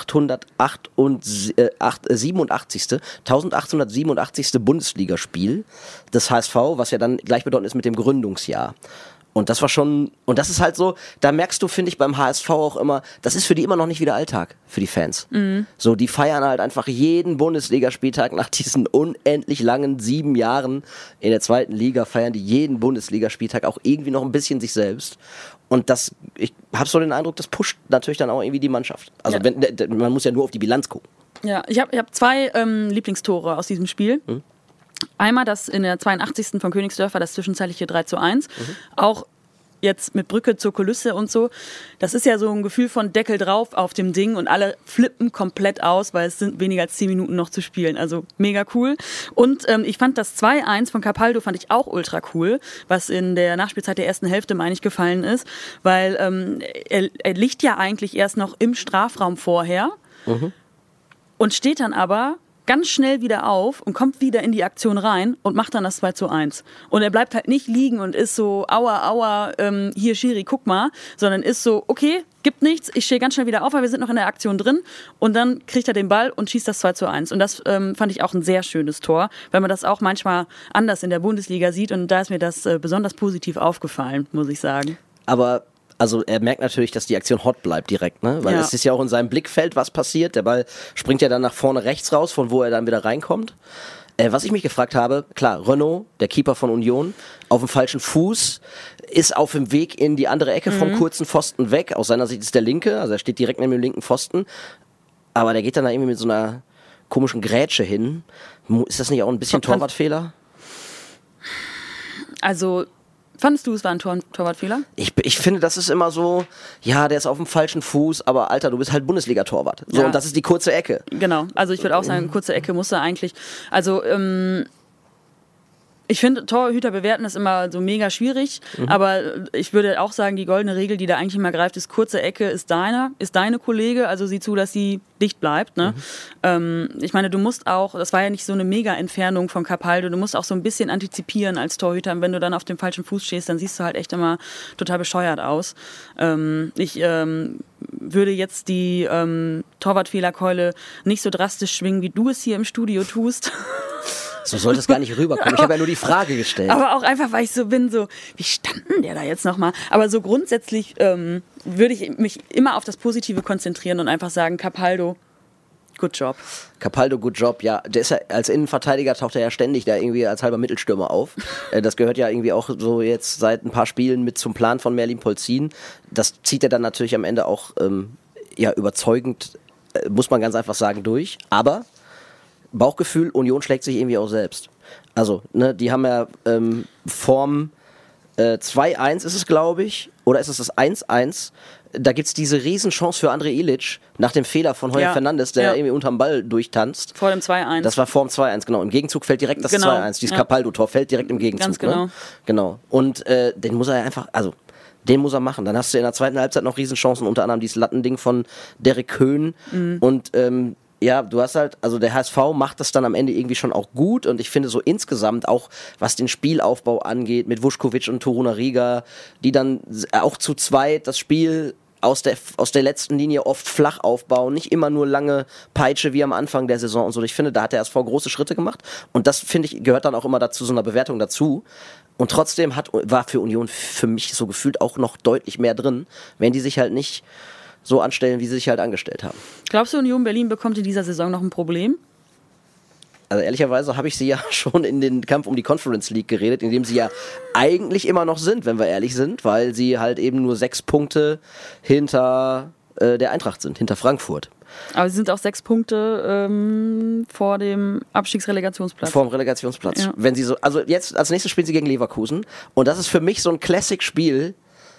1887. Bundesligaspiel des HSV, was ja dann gleichbedeutend ist mit dem Gründungsjahr. Und das war schon, und das ist halt so, da merkst du, finde ich, beim HSV auch immer, das ist für die immer noch nicht wieder Alltag, für die Fans. So, die feiern halt einfach jeden Bundesligaspieltag nach diesen unendlich langen 7 Jahren in der 2. Liga, feiern die jeden Bundesligaspieltag auch irgendwie noch ein bisschen sich selbst. Und ich habe so den Eindruck, das pusht natürlich dann auch irgendwie die Mannschaft. Also man muss ja nur auf die Bilanz gucken. Ja, ich hab 2 Lieblingstore aus diesem Spiel. Einmal das in der 82. von Königsdörfer, das zwischenzeitliche 3:1. Auch jetzt mit Brücke zur Kulisse und so. Das ist ja so ein Gefühl von Deckel drauf auf dem Ding und alle flippen komplett aus, weil es sind weniger als 10 Minuten noch zu spielen. Also mega cool. Und ich fand das 2:1 von Capaldo fand ich auch ultra cool, was in der Nachspielzeit der ersten Hälfte, meine ich, gefallen ist, weil er liegt ja eigentlich erst noch im Strafraum vorher und steht dann aber ganz schnell wieder auf und kommt wieder in die Aktion rein und macht dann das 2:1. Und er bleibt halt nicht liegen und ist so, aua, hier Schiri, guck mal, sondern ist so, okay, gibt nichts, ich stehe ganz schnell wieder auf, weil wir sind noch in der Aktion drin und dann kriegt er den Ball und schießt das 2:1. Und das fand ich auch ein sehr schönes Tor, weil man das auch manchmal anders in der Bundesliga sieht und da ist mir das besonders positiv aufgefallen, muss ich sagen. Aber also er merkt natürlich, dass die Aktion hot bleibt direkt, ne? Weil es ist ja auch in seinem Blickfeld, was passiert. Der Ball springt ja dann nach vorne rechts raus, von wo er dann wieder reinkommt. Was ich mich gefragt habe, klar, Renaud, der Keeper von Union, auf dem falschen Fuß, ist auf dem Weg in die andere Ecke vom kurzen Pfosten weg. Aus seiner Sicht ist der linke, also er steht direkt neben dem linken Pfosten. Aber der geht dann da irgendwie mit so einer komischen Grätsche hin. Ist das nicht auch ein bisschen Torwartfehler? Also fandest du, es war ein Torwartfehler? Ich finde, das ist immer so, ja, der ist auf dem falschen Fuß, aber Alter, du bist halt Bundesliga-Torwart. So, und das ist die kurze Ecke. Genau, also ich würde auch sagen, kurze Ecke musste eigentlich, also Ich finde, Torhüter bewerten ist immer so mega schwierig, aber ich würde auch sagen, die goldene Regel, die da eigentlich immer greift, ist kurze Ecke ist deine Kollege, also sieh zu, dass sie dicht bleibt. Ne? Ich meine, du musst auch, das war ja nicht so eine Mega-Entfernung von Capaldo, du musst auch so ein bisschen antizipieren als Torhüter und wenn du dann auf dem falschen Fuß stehst, dann siehst du halt echt immer total bescheuert aus. Ich würde jetzt die Torwartfehlerkeule nicht so drastisch schwingen, wie du es hier im Studio tust. So sollte es gar nicht rüberkommen. Ich habe ja nur die Frage gestellt. Aber auch einfach, weil ich so bin, so, wie stand denn der da jetzt nochmal? Aber so grundsätzlich würde ich mich immer auf das Positive konzentrieren und einfach sagen, Capaldo, good job. Capaldo, good job, ja. Der ist ja, als Innenverteidiger taucht er ja ständig da irgendwie als halber Mittelstürmer auf. Das gehört ja irgendwie auch so jetzt seit ein paar Spielen mit zum Plan von Merlin Polzin. Das zieht er dann natürlich am Ende auch überzeugend, muss man ganz einfach sagen, durch. Aber Bauchgefühl, Union schlägt sich irgendwie auch selbst. Also, ne, die haben ja Form 2-1 ist es, glaube ich, oder ist es das 1-1? Da gibt es diese Riesenchance für André Ilic nach dem Fehler von Heuer Fernandes, der irgendwie unterm Ball durchtanzt. Vor dem 2-1. Das war vor dem 2-1, genau. Im Gegenzug fällt direkt das 2-1. Dieses Capaldo-Tor fällt direkt im Gegenzug. Ganz genau. Ne? Genau. Und den muss er einfach, also den muss er machen. Dann hast du in der zweiten Halbzeit noch Riesenchancen, unter anderem dieses Lattending von Derek Köhn. Und ja, du hast halt, also der HSV macht das dann am Ende irgendwie schon auch gut und ich finde so insgesamt auch, was den Spielaufbau angeht, mit Vušković und Toruna Riga, die dann auch zu zweit das Spiel aus der letzten Linie oft flach aufbauen, nicht immer nur lange Peitsche wie am Anfang der Saison und so. Ich finde, da hat der HSV große Schritte gemacht und das, finde ich, gehört dann auch immer dazu, so einer Bewertung dazu. Und trotzdem war für Union für mich so gefühlt auch noch deutlich mehr drin, wenn die sich halt nicht so anstellen, wie sie sich halt angestellt haben. Glaubst du, Union Berlin bekommt in dieser Saison noch ein Problem? Also ehrlicherweise habe ich sie ja schon in den Kampf um die Conference League geredet, in dem sie ja eigentlich immer noch sind, wenn wir ehrlich sind, weil sie halt eben nur 6 Punkte hinter der Eintracht sind, hinter Frankfurt. Aber sie sind auch 6 Punkte vor dem Abstiegsrelegationsplatz. Vor dem Relegationsplatz. Ja. Wenn sie so, also jetzt als nächstes spielen sie gegen Leverkusen und das ist für mich so ein Classic-Spiel,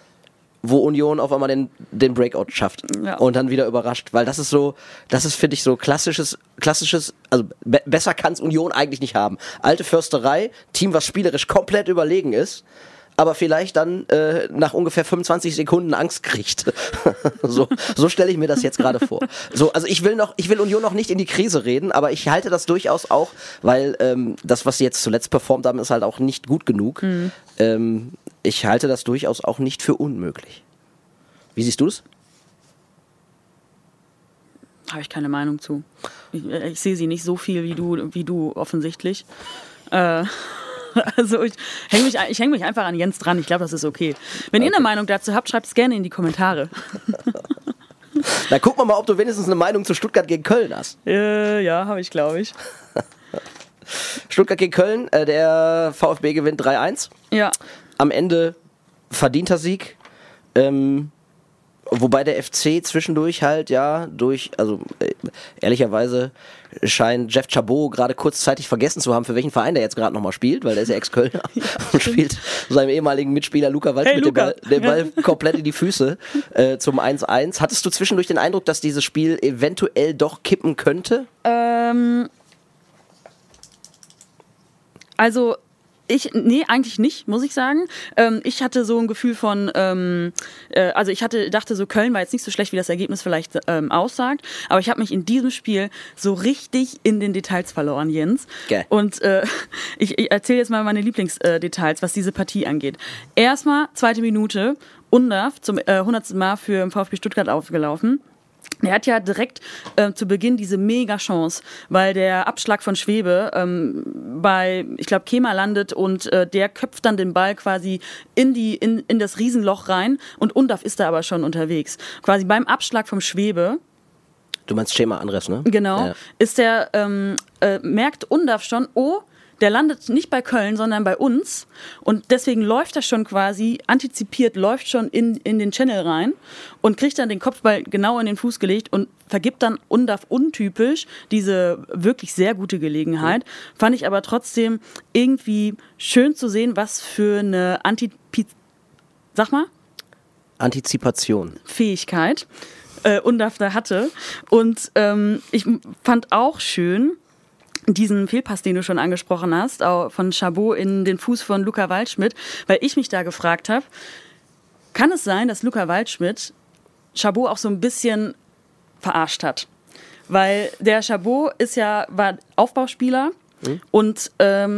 wo Union auf einmal den Breakout schafft und dann wieder überrascht, weil das ist, finde ich, so klassisches, also besser kann es Union eigentlich nicht haben. Alte Försterei, Team, was spielerisch komplett überlegen ist, aber vielleicht dann nach ungefähr 25 Sekunden Angst kriegt. so stelle ich mir das jetzt gerade vor. So, also ich will Union noch nicht in die Krise reden, aber ich halte das durchaus auch, weil das, was sie jetzt zuletzt performt haben, ist halt auch nicht gut genug. Ich halte das durchaus auch nicht für unmöglich. Wie siehst du es? Habe ich keine Meinung zu. Ich sehe sie nicht so viel wie du offensichtlich. Also ich häng mich einfach an Jens dran. Ich glaube, das ist okay. Wenn ihr eine Meinung dazu habt, schreibt es gerne in die Kommentare. Na, guck mal, ob du wenigstens eine Meinung zu Stuttgart gegen Köln hast. Ja, habe ich, glaube ich. Stuttgart gegen Köln, der VfB gewinnt 3-1. Ja. Am Ende verdienter Sieg. Wobei der FC zwischendurch halt, ehrlicherweise scheint Jeff Chabot gerade kurzzeitig vergessen zu haben, für welchen Verein der jetzt gerade nochmal spielt, weil der ist ja Ex-Kölner und spielt seinem ehemaligen Mitspieler Luca Wald mit dem Ball komplett in die Füße zum 1-1. Hattest du zwischendurch den Eindruck, dass dieses Spiel eventuell doch kippen könnte? Also nee, eigentlich nicht, muss ich sagen. Ich hatte so ein Gefühl von, dachte so, Köln war jetzt nicht so schlecht, wie das Ergebnis vielleicht aussagt, aber ich habe mich in diesem Spiel so richtig in den Details verloren, Jens. Okay. Und ich erzähle jetzt mal meine Lieblingsdetails, was diese Partie angeht. Erstmal, 2. Minute, Undav zum 100. Mal für den VfB Stuttgart aufgelaufen. Er hat ja direkt zu Beginn diese Mega-Chance, weil der Abschlag von Schwebe bei, ich glaube, Kehmer landet und der köpft dann den Ball quasi in das Riesenloch rein und Undav ist da aber schon unterwegs. Quasi beim Abschlag vom Schwebe. Du meinst Schema Andres, ne? Genau. Ja. Ist der, merkt Undav schon, der landet nicht bei Köln, sondern bei uns. Und deswegen läuft er schon quasi, antizipiert, läuft schon in den Channel rein und kriegt dann den Kopfball genau in den Fuß gelegt und vergibt dann Undav untypisch diese wirklich sehr gute Gelegenheit. Fand ich aber trotzdem irgendwie schön zu sehen, was für eine Antizipation. Fähigkeit Undav da hatte. Und ich fand auch schön, diesen Fehlpass, den du schon angesprochen hast, auch von Chabot in den Fuß von Luca Waldschmidt, weil ich mich da gefragt habe, kann es sein, dass Luca Waldschmidt Chabot auch so ein bisschen verarscht hat? Weil der Chabot war Aufbauspieler und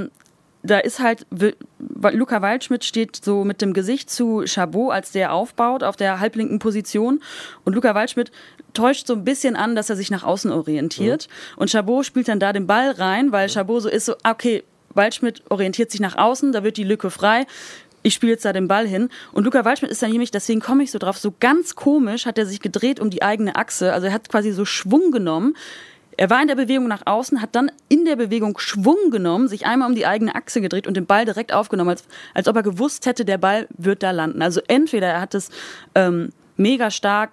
da ist halt, Luca Waldschmidt steht so mit dem Gesicht zu Chabot, als der aufbaut, auf der halblinken Position. Und Luca Waldschmidt täuscht so ein bisschen an, dass er sich nach außen orientiert. Und Chabot spielt dann da den Ball rein, weil Chabot so ist, so, okay, Waldschmidt orientiert sich nach außen, da wird die Lücke frei. Ich spiele jetzt da den Ball hin. Und Luca Waldschmidt ist dann nämlich, deswegen komme ich so drauf, so ganz komisch hat er sich gedreht um die eigene Achse. Also er hat quasi so Schwung genommen. Er war in der Bewegung nach außen, hat dann in der Bewegung Schwung genommen, sich einmal um die eigene Achse gedreht und den Ball direkt aufgenommen, als ob er gewusst hätte, der Ball wird da landen. Also entweder er hat es mega stark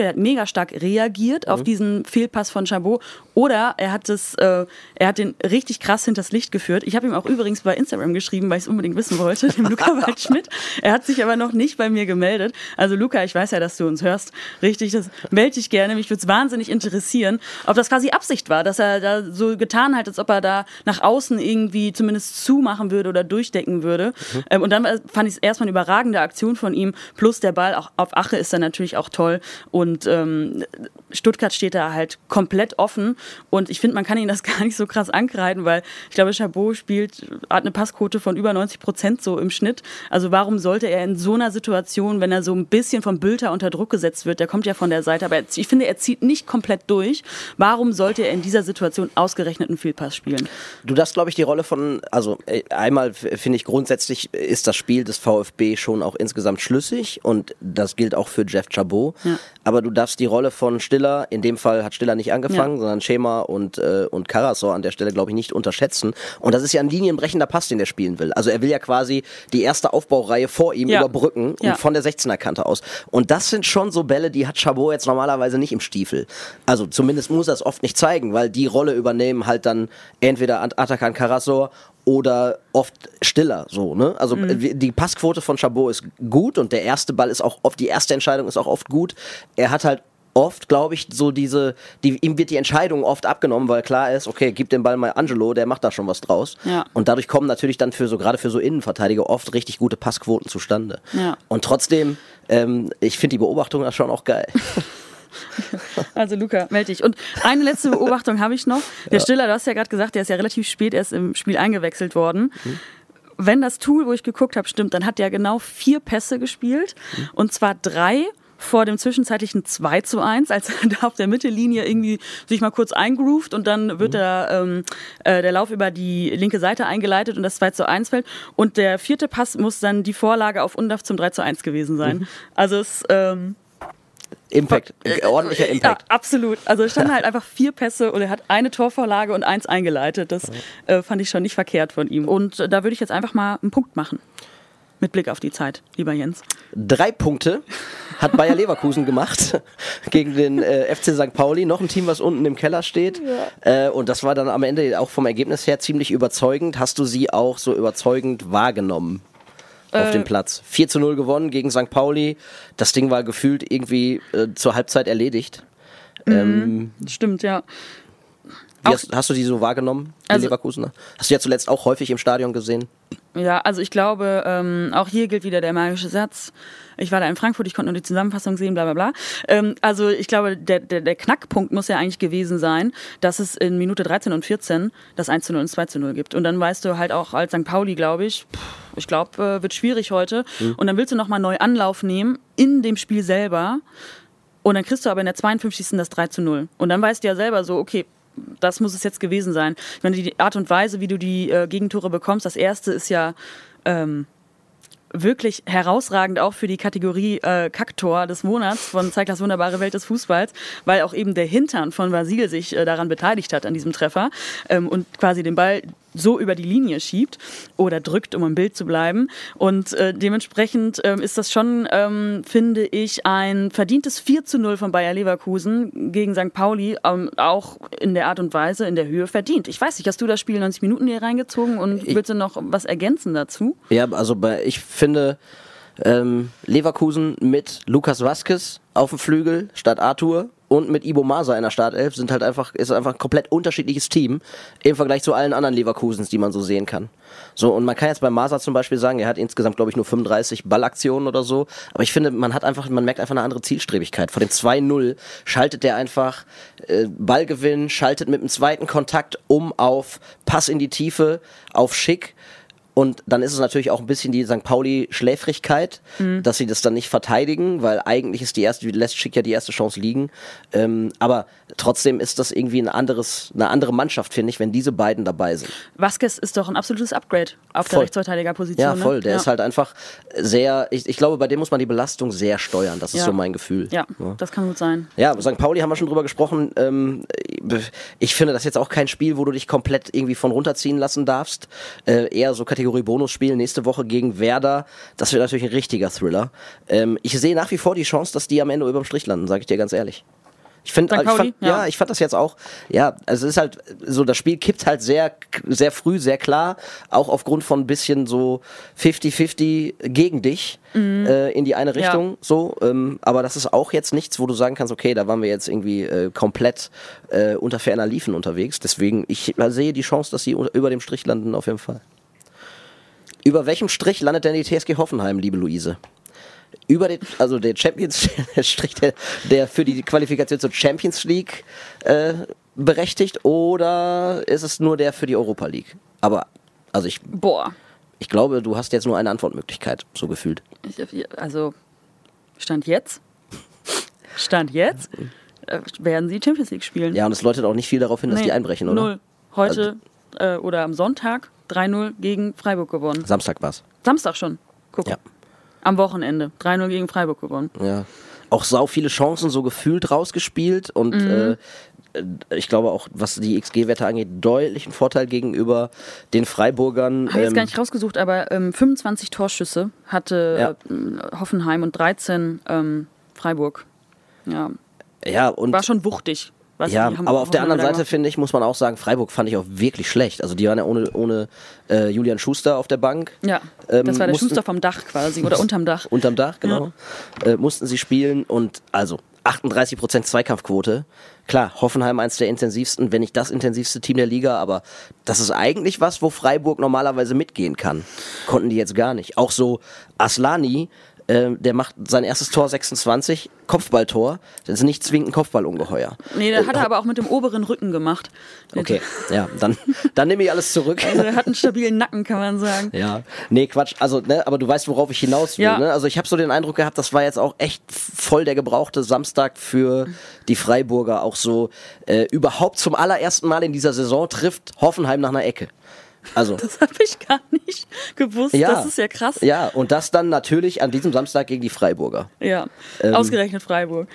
reagiert auf diesen Fehlpass von Chabot oder er hat den richtig krass hinters Licht geführt. Ich habe ihm auch übrigens bei Instagram geschrieben, weil ich es unbedingt wissen wollte, dem Luca Waldschmidt. Er hat sich aber noch nicht bei mir gemeldet. Also Luca, ich weiß ja, dass du uns hörst. Richtig, das melde ich gerne. Mich würde es wahnsinnig interessieren, ob das quasi Absicht war, dass er da so getan hat, als ob er da nach außen irgendwie zumindest zumachen würde oder durchdecken würde. Und dann fand ich es erstmal eine überragende Aktion von ihm. Plus der Ball auch auf Ache ist dann natürlich auch toll. Und Stuttgart steht da halt komplett offen. Und ich finde, man kann ihn das gar nicht so krass ankreiden, weil ich glaube, Chabot hat eine Passquote von über 90% so im Schnitt. Also warum sollte er in so einer Situation, wenn er so ein bisschen vom Bülter unter Druck gesetzt wird, der kommt ja von der Seite, aber ich finde, er zieht nicht komplett durch. Warum sollte er in dieser Situation ausgerechnet einen Fehlpass spielen? Du darfst, glaube ich, die Rolle also einmal finde ich grundsätzlich ist das Spiel des VfB schon auch insgesamt schlüssig und das gilt auch für Jeff Chabot. Ja. Aber du darfst die Rolle von Stiller, in dem Fall hat Stiller nicht angefangen, sondern Schema und Karasor an der Stelle, glaube ich, nicht unterschätzen. Und das ist ja ein linienbrechender Pass, den er spielen will. Also er will ja quasi die erste Aufbaureihe vor ihm überbrücken und von der 16er-Kante aus. Und das sind schon so Bälle, die hat Chabot jetzt normalerweise nicht im Stiefel. Also zumindest muss er es oft nicht zeigen, weil die Rolle übernehmen halt dann entweder Atakan Karasor oder oft Stiller, so, ne? Also die Passquote von Chabot ist gut und der erste Ball ist auch oft, die erste Entscheidung ist auch oft gut. Er hat halt oft, glaube ich, so ihm wird die Entscheidung oft abgenommen, weil klar ist, okay, gib den Ball mal Angelo, der macht da schon was draus. Ja. Und dadurch kommen natürlich dann gerade für so Innenverteidiger oft richtig gute Passquoten zustande. Ja. Und trotzdem, ich finde die Beobachtung schon auch geil. Also Luca, melde dich. Und eine letzte Beobachtung habe ich noch. Der Stiller, du hast ja gerade gesagt, der ist ja relativ spät erst im Spiel eingewechselt worden. Wenn das Tool, wo ich geguckt habe, stimmt, dann hat der genau 4 Pässe gespielt. Und zwar 3 vor dem zwischenzeitlichen 2:1, als er da auf der Mittellinie irgendwie sich mal kurz eingroovt und dann wird der Lauf über die linke Seite eingeleitet und das 2:1 fällt. Und der 4. Pass muss dann die Vorlage auf Undaf zum 3:1 gewesen sein. Also es Impact, ordentlicher Impact. Ja, absolut. Also es standen halt einfach 4 Pässe und er hat eine Torvorlage und 1 eingeleitet. Das fand ich schon nicht verkehrt von ihm. Und da würde ich jetzt einfach mal einen Punkt machen. Mit Blick auf die Zeit, lieber Jens. 3 Punkte hat Bayer Leverkusen gemacht gegen den FC St. Pauli. Noch ein Team, was unten im Keller steht. Ja. Und das war dann am Ende auch vom Ergebnis her ziemlich überzeugend. Hast du sie auch so überzeugend wahrgenommen? Auf dem Platz. 4:0 gewonnen gegen St. Pauli. Das Ding war gefühlt irgendwie zur Halbzeit erledigt. Stimmt, ja. Hast du die so wahrgenommen, die Leverkusener? Hast du ja zuletzt auch häufig im Stadion gesehen? Ja, also ich glaube, auch hier gilt wieder der magische Satz. Ich war da in Frankfurt, ich konnte nur die Zusammenfassung sehen, bla bla bla. Also ich glaube, der Knackpunkt muss ja eigentlich gewesen sein, dass es in Minute 13 und 14 das 1:0 und 2:0 gibt. Und dann weißt du halt auch als St. Pauli, glaube ich, wird schwierig heute. Und dann willst du nochmal neu Anlauf nehmen in dem Spiel selber. Und dann kriegst du aber in der 52. das 3:0. Und dann weißt du ja selber so, okay, das muss es jetzt gewesen sein. Ich meine, die Art und Weise, wie du die Gegentore bekommst, das erste ist ja wirklich herausragend auch für die Kategorie Kacktor des Monats von Zeiglers wunderbare Welt des Fußballs, weil auch eben der Hintern von Vasil sich daran beteiligt hat an diesem Treffer und quasi den Ball so über die Linie schiebt oder drückt, um im Bild zu bleiben. Und dementsprechend ist das schon, finde ich, ein verdientes 4:0 von Bayer Leverkusen gegen St. Pauli, auch in der Art und Weise, in der Höhe verdient. Ich weiß nicht, hast du das Spiel 90 Minuten hier reingezogen und willst du noch was ergänzen dazu? Ja, also ich finde Leverkusen mit Lucas Vazquez auf dem Flügel statt Arthur und mit Ibo Masa in der Startelf ist einfach ein komplett unterschiedliches Team im Vergleich zu allen anderen Leverkusens, die man so sehen kann. So, und man kann jetzt bei Masa zum Beispiel sagen, er hat insgesamt, glaube ich, nur 35 Ballaktionen oder so, aber ich finde, man merkt einfach eine andere Zielstrebigkeit. Vor dem 2-0 schaltet der einfach Ballgewinn, schaltet mit dem zweiten Kontakt auf Pass in die Tiefe, auf Schick. Und dann ist es natürlich auch ein bisschen die St. Pauli-Schläfrigkeit, dass sie das dann nicht verteidigen, weil eigentlich ist lässt Schick ja die erste Chance liegen. Aber trotzdem ist das irgendwie eine andere Mannschaft, finde ich, wenn diese beiden dabei sind. Vasquez ist doch ein absolutes Upgrade auf der Rechtsverteidigerposition. Ja, voll. Ne? Der ist halt einfach sehr, ich glaube, bei dem muss man die Belastung sehr steuern. Das ist so mein Gefühl. Ja, das kann gut sein. Ja, St. Pauli haben wir schon drüber gesprochen. Ich finde das jetzt auch kein Spiel, wo du dich komplett irgendwie von runterziehen lassen darfst. Eher so Kategorie Bonusspiel nächste Woche gegen Werder. Das wird natürlich ein richtiger Thriller. Ich sehe nach wie vor die Chance, dass die am Ende überm Strich landen, sage ich dir ganz ehrlich. Ich fand das jetzt auch, ja, also es ist halt so, das Spiel kippt halt sehr, sehr früh, sehr klar, auch aufgrund von ein bisschen so 50-50 gegen dich in die eine Richtung, so, aber das ist auch jetzt nichts, wo du sagen kannst, okay, da waren wir jetzt irgendwie komplett unter ferner Liefen unterwegs, deswegen, ich sehe die Chance, dass sie über dem Strich landen, auf jeden Fall. Über welchem Strich landet denn die TSG Hoffenheim, liebe Luise? Über den, also der Strich, der für die Qualifikation zur Champions League berechtigt, oder ist es nur der für die Europa League? Aber, also ich glaube, du hast jetzt nur eine Antwortmöglichkeit, so gefühlt. Also, Stand jetzt werden sie Champions League spielen. Ja, und es läutet auch nicht viel darauf hin, dass die einbrechen, oder? 0. Heute oder am Sonntag 3-0 gegen Freiburg gewonnen. Samstag war's. Samstag schon. Guck. Ja. Am Wochenende 3-0 gegen Freiburg gewonnen. Ja. Auch sau viele Chancen so gefühlt rausgespielt und ich glaube auch, was die XG-Werte angeht, deutlichen Vorteil gegenüber den Freiburgern. Habe ich jetzt gar nicht rausgesucht, aber 25 Torschüsse hatte Hoffenheim und 13 Freiburg. Ja, und war schon wuchtig. Ja, aber auf der anderen Seite, finde ich, muss man auch sagen, Freiburg fand ich auch wirklich schlecht. Also die waren ja ohne Julian Schuster auf der Bank. Ja, das war der Schuster vom Dach quasi, oder unterm Dach. Unterm Dach, genau. Ja. Mussten sie spielen und also 38% Zweikampfquote. Klar, Hoffenheim eins der intensivsten, wenn nicht das intensivste Team der Liga, aber das ist eigentlich was, wo Freiburg normalerweise mitgehen kann. Konnten die jetzt gar nicht. Auch so Aslani, der macht sein erstes Tor 26, Kopfballtor. Das ist nicht zwingend ein Kopfballungeheuer. Nee, der hat er aber auch mit dem oberen Rücken gemacht. Okay, ja, dann nehme ich alles zurück. Also er hat einen stabilen Nacken, kann man sagen. Ja, nee, Quatsch. Also, aber du weißt, worauf ich hinaus will. Ja. Ne? Also ich habe so den Eindruck gehabt, das war jetzt auch echt voll der gebrauchte Samstag für die Freiburger. Auch so überhaupt zum allerersten Mal in dieser Saison trifft Hoffenheim nach einer Ecke. Also, das habe ich gar nicht gewusst, das ist ja krass. Ja, und das dann natürlich an diesem Samstag gegen die Freiburger. Ja, ausgerechnet Freiburg.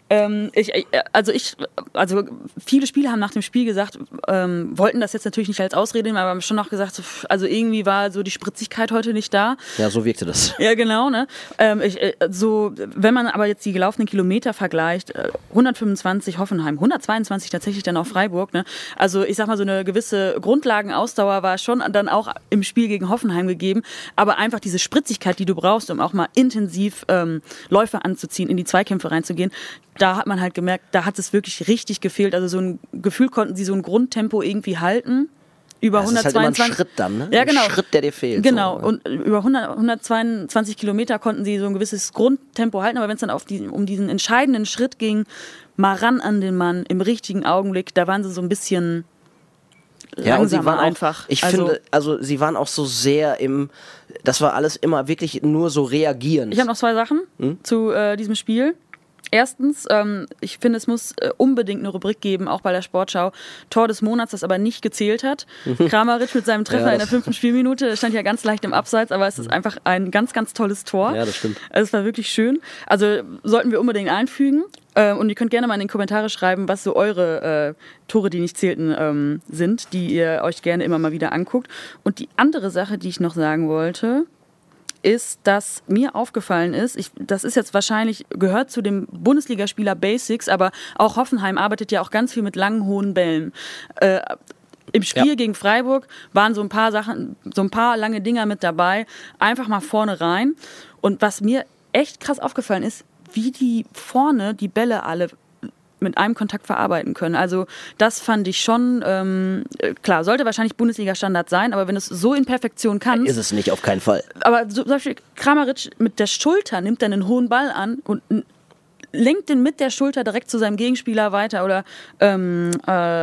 Also viele Spieler haben nach dem Spiel gesagt, wollten das jetzt natürlich nicht als Ausrede nehmen, aber haben schon noch gesagt, also irgendwie war so die Spritzigkeit heute nicht da. Ja, so wirkte das. Ja, genau, ne? Wenn man aber jetzt die gelaufenen Kilometer vergleicht, 125 Hoffenheim, 122 tatsächlich dann auch Freiburg, ne? Also ich sag mal, so eine gewisse Grundlagenausdauer war schon dann auch im Spiel gegen Hoffenheim gegeben, aber einfach diese Spritzigkeit, die du brauchst, um auch mal intensiv Läufe anzuziehen, in die Zweikämpfe reinzugehen, da hat man halt gemerkt, da hat es wirklich richtig gefehlt. Also so ein Gefühl konnten sie so ein Grundtempo irgendwie halten. Über das 122. Ist halt immer ein Schritt dann, ne? Ja, genau. Ein Schritt, der dir fehlt. Genau. So. Und über 122 Kilometer konnten sie so ein gewisses Grundtempo halten. Aber wenn es dann um diesen entscheidenden Schritt ging, mal ran an den Mann im richtigen Augenblick, da waren sie so ein bisschen langsamer und sie waren einfach. Ich finde, sie waren auch so sehr das war alles immer wirklich nur so reagierend. Ich habe noch 2 Sachen zu diesem Spiel. Erstens, ich finde, es muss unbedingt eine Rubrik geben, auch bei der Sportschau. Tor des Monats, das aber nicht gezählt hat. Kramaric mit seinem Treffer in der 5. Spielminute, das stand ja ganz leicht im Abseits, aber es ist einfach ein ganz, ganz tolles Tor. Ja, das stimmt. Also es war wirklich schön. Also sollten wir unbedingt einfügen. Und ihr könnt gerne mal in den Kommentare schreiben, was so eure Tore, die nicht zählten, sind, die ihr euch gerne immer mal wieder anguckt. Und die andere Sache, die ich noch sagen wollte, ist, dass mir aufgefallen ist, das ist jetzt wahrscheinlich, gehört zu dem Bundesligaspieler Basics, aber auch Hoffenheim arbeitet ja auch ganz viel mit langen, hohen Bällen. Im Spiel gegen Freiburg waren so ein paar Sachen, so ein paar lange Dinger mit dabei, einfach mal vorne rein. Und was mir echt krass aufgefallen ist, wie die vorne die Bälle alle mit einem Kontakt verarbeiten können. Also das fand ich schon, klar, sollte wahrscheinlich Bundesliga-Standard sein, aber wenn du es so in Perfektion kannst... Ist es nicht, auf keinen Fall. Aber so, zum Beispiel Kramaric mit der Schulter nimmt dann einen hohen Ball an und lenkt den mit der Schulter direkt zu seinem Gegenspieler weiter oder Namen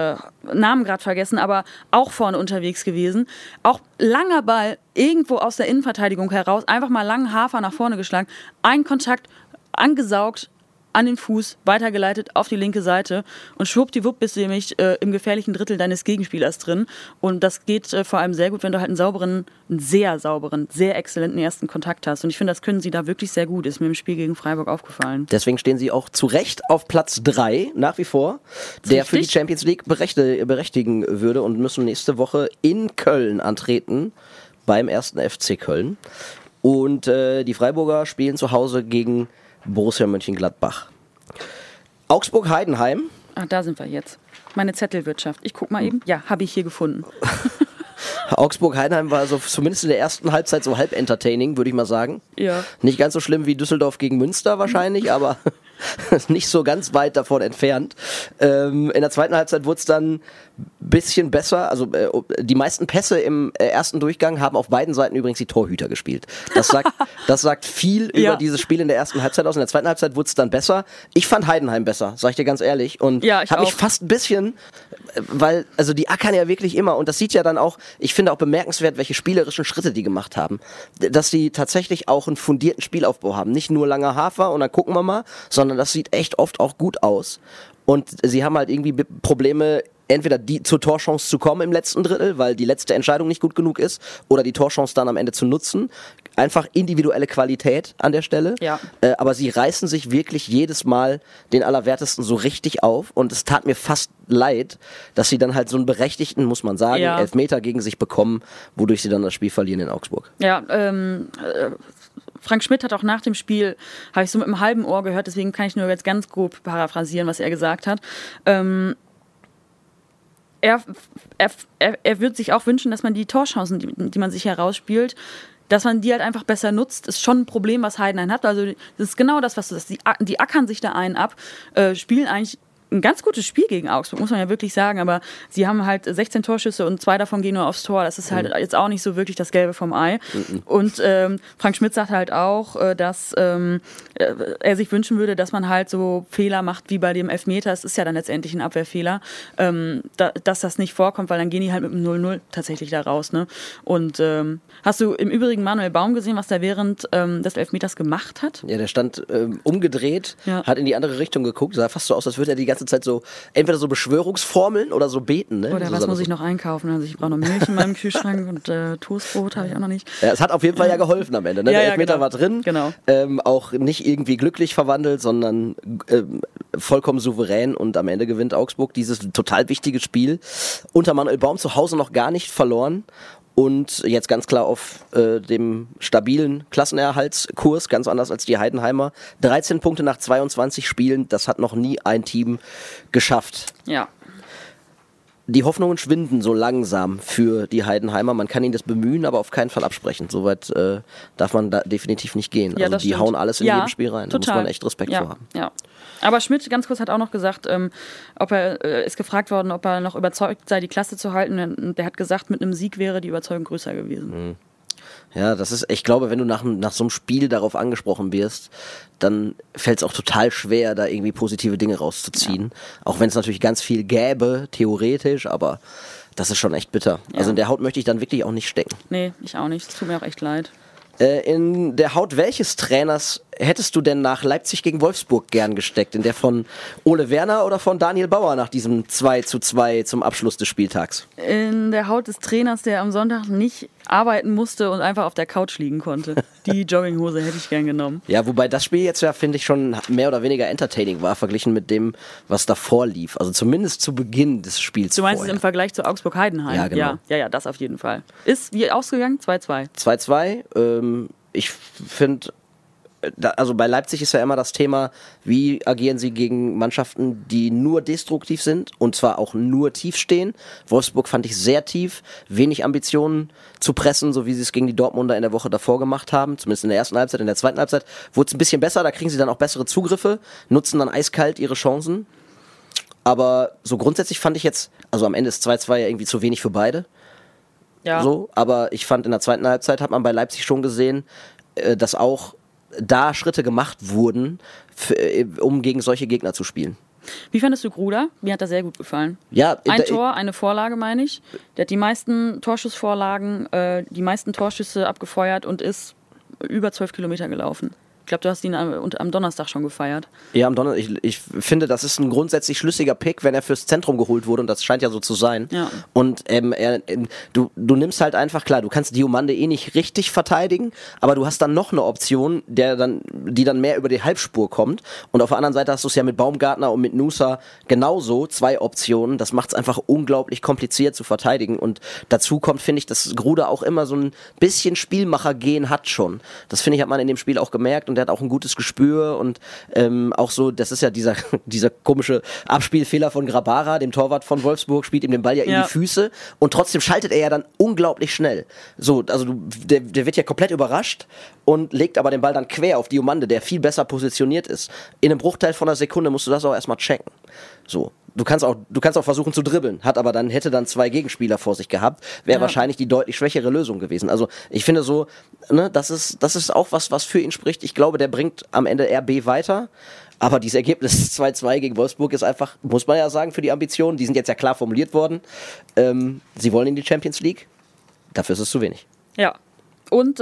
gerade vergessen, aber auch vorne unterwegs gewesen. Auch langer Ball irgendwo aus der Innenverteidigung heraus, einfach mal langen Hafer nach vorne geschlagen, ein Kontakt angesaugt, an den Fuß, weitergeleitet auf die linke Seite und schwuppdiwupp bist du nämlich im gefährlichen Drittel deines Gegenspielers drin. Und das geht vor allem sehr gut, wenn du halt einen sehr sauberen, sehr exzellenten ersten Kontakt hast. Und ich finde, das können sie da wirklich sehr gut. Ist mir im Spiel gegen Freiburg aufgefallen. Deswegen stehen sie auch zu Recht auf Platz 3 nach wie vor, der für die Champions League berechtigen würde und müssen nächste Woche in Köln antreten, beim 1. FC Köln. Und die Freiburger spielen zu Hause gegen Borussia Mönchengladbach. Augsburg-Heidenheim. Ach, da sind wir jetzt. Meine Zettelwirtschaft. Ich guck mal eben. Ja, habe ich hier gefunden. Augsburg-Heidenheim war so zumindest in der ersten Halbzeit so halb entertaining, würde ich mal sagen. Ja. Nicht ganz so schlimm wie Düsseldorf gegen Münster wahrscheinlich, aber nicht so ganz weit davon entfernt. In der zweiten Halbzeit wurde es dann ein bisschen besser. Also die meisten Pässe im ersten Durchgang haben auf beiden Seiten übrigens die Torhüter gespielt. Das sagt viel über dieses Spiel in der ersten Halbzeit aus. In der zweiten Halbzeit wurde es dann besser. Ich fand Heidenheim besser, sag ich dir ganz ehrlich. Und habe mich fast ein bisschen, weil, also die ackern ja wirklich immer. Und das sieht ja dann auch, ich finde auch bemerkenswert, welche spielerischen Schritte die gemacht haben. Dass sie tatsächlich auch einen fundierten Spielaufbau haben. Nicht nur langer Hafer und dann gucken wir mal, sondern das sieht echt oft auch gut aus. Und sie haben halt irgendwie Probleme, entweder zur Torchance zu kommen im letzten Drittel, weil die letzte Entscheidung nicht gut genug ist, oder die Torchance dann am Ende zu nutzen. Einfach individuelle Qualität an der Stelle. Ja. Aber sie reißen sich wirklich jedes Mal den Allerwertesten so richtig auf. Und es tat mir fast leid, dass sie dann halt so einen berechtigten, muss man sagen, Elfmeter gegen sich bekommen, wodurch sie dann das Spiel verlieren in Augsburg. Ja, Frank Schmidt hat auch nach dem Spiel, habe ich so mit einem halben Ohr gehört, deswegen kann ich nur jetzt ganz grob paraphrasieren, was er gesagt hat. Er würde sich auch wünschen, dass man die Torchancen, die man sich herausspielt, dass man die halt einfach besser nutzt, ist schon ein Problem, was Heidenheim hat. Also das ist genau das, was du sagst. Die ackern sich da einen ab, spielen eigentlich ein ganz gutes Spiel gegen Augsburg, muss man ja wirklich sagen, aber sie haben halt 16 Torschüsse und 2 davon gehen nur aufs Tor. Das ist halt jetzt auch nicht so wirklich das Gelbe vom Ei. Und Frank Schmidt sagt halt auch, dass er sich wünschen würde, dass man halt so Fehler macht wie bei dem Elfmeter. Es ist ja dann letztendlich ein Abwehrfehler, dass das nicht vorkommt, weil dann gehen die halt mit dem 0-0 tatsächlich da raus. Ne? Und hast du im Übrigen Manuel Baum gesehen, was der während des Elfmeters gemacht hat? Ja, der stand umgedreht, hat in die andere Richtung geguckt, sah fast so aus, als würde er die ganze Zeit so, entweder so Beschwörungsformeln oder so beten. Ne? Oder so was muss ich noch einkaufen? Also ich brauche noch Milch in meinem Kühlschrank und Toastbrot habe ich auch noch nicht. Ja, es hat auf jeden Fall ja geholfen am Ende. Ne? Der Elfmeter war drin, auch nicht irgendwie glücklich verwandelt, sondern vollkommen souverän und am Ende gewinnt Augsburg dieses total wichtige Spiel. Unter Manuel Baum zu Hause noch gar nicht verloren. Und jetzt ganz klar auf dem stabilen Klassenerhaltskurs, ganz anders als die Heidenheimer. 13 Punkte nach 22 Spielen, das hat noch nie ein Team geschafft. Ja. Die Hoffnungen schwinden so langsam für die Heidenheimer. Man kann ihnen das bemühen, aber auf keinen Fall absprechen. Soweit darf man da definitiv nicht gehen. Ja, also die hauen alles in jedem Spiel rein. Total. Da muss man echt Respekt vor haben. Ja. Aber Schmidt, ganz kurz, hat auch noch gesagt, ist gefragt worden, ob er noch überzeugt sei, die Klasse zu halten. Und der hat gesagt, mit einem Sieg wäre die Überzeugung größer gewesen. Ja, das ist, ich glaube, wenn du nach so einem Spiel darauf angesprochen wirst, dann fällt es auch total schwer, da irgendwie positive Dinge rauszuziehen. Ja. Auch wenn es natürlich ganz viel gäbe, theoretisch, aber das ist schon echt bitter. Ja. Also in der Haut möchte ich dann wirklich auch nicht stecken. Nee, ich auch nicht. Es tut mir auch echt leid. In der Haut welches Trainers hättest du denn nach Leipzig gegen Wolfsburg gern gesteckt? In der von Ole Werner oder von Daniel Bauer nach diesem 2:2 zum Abschluss des Spieltags? In der Haut des Trainers, der am Sonntag nicht arbeiten musste und einfach auf der Couch liegen konnte. Die Jogginghose hätte ich gern genommen. Ja, wobei das Spiel jetzt ja, finde ich, schon mehr oder weniger entertaining war, verglichen mit dem, was davor lief. Also zumindest zu Beginn des Spiels. Du meinst vorher. es im Vergleich zu Augsburg-Heidenheim? Ja, genau. Ja, das auf jeden Fall. Ist wie ausgegangen? 2:2. 2:2. Ich finde, also bei Leipzig ist ja immer das Thema, wie agieren sie gegen Mannschaften, die nur destruktiv sind und zwar auch nur tief stehen. Wolfsburg fand ich sehr tief, wenig Ambitionen zu pressen, so wie sie es gegen die Dortmunder in der Woche davor gemacht haben, zumindest in der ersten Halbzeit. In der zweiten Halbzeit wurde es ein bisschen besser, da kriegen sie dann auch bessere Zugriffe, nutzen dann eiskalt ihre Chancen. Aber so grundsätzlich fand ich jetzt, also am Ende ist 2-2 ja irgendwie zu wenig für beide. Ja. So, aber ich fand, in der zweiten Halbzeit hat man bei Leipzig schon gesehen, dass auch da Schritte gemacht wurden, um gegen solche Gegner zu spielen. Wie fandest du Gruda? Mir hat das sehr gut gefallen. Ja, Ein Tor, eine Vorlage, meine ich. Der hat die meisten Torschussvorlagen, die meisten Torschüsse abgefeuert und ist über 12 Kilometer gelaufen. Ich glaube, du hast ihn am Donnerstag schon gefeiert. Ja, am Donnerstag. Ich finde, das ist ein grundsätzlich schlüssiger Pick, wenn er fürs Zentrum geholt wurde, und das scheint ja so zu sein. Ja. Und du nimmst halt einfach, klar, du kannst Diomande nicht richtig verteidigen, aber du hast dann noch eine Option, die dann mehr über die Halbspur kommt. Und auf der anderen Seite hast du es ja mit Baumgartner und mit Nusa genauso, 2 Optionen. Das macht es einfach unglaublich kompliziert zu verteidigen. Und dazu kommt, finde ich, dass Gruda auch immer so ein bisschen Spielmacher-Gen hat schon. Das, finde ich, hat man in dem Spiel auch gemerkt. Und der hat auch ein gutes Gespür und auch so, das ist ja dieser komische Abspielfehler von Grabara, dem Torwart von Wolfsburg, spielt ihm den Ball ja in die Füße und trotzdem schaltet er ja dann unglaublich schnell. So, also der wird ja komplett überrascht und legt aber den Ball dann quer auf Diomande, der viel besser positioniert ist. In einem Bruchteil von einer Sekunde musst du das auch erstmal checken. So. Du kannst auch versuchen zu dribbeln, hätte dann 2 Gegenspieler vor sich gehabt, wäre wahrscheinlich die deutlich schwächere Lösung gewesen. Also ich finde so, ne, das ist auch was für ihn spricht. Ich glaube, der bringt am Ende RB weiter, aber dieses Ergebnis 2-2 gegen Wolfsburg ist einfach, muss man ja sagen, für die Ambitionen, die sind jetzt ja klar formuliert worden. Sie wollen in die Champions League, dafür ist es zu wenig. Ja, und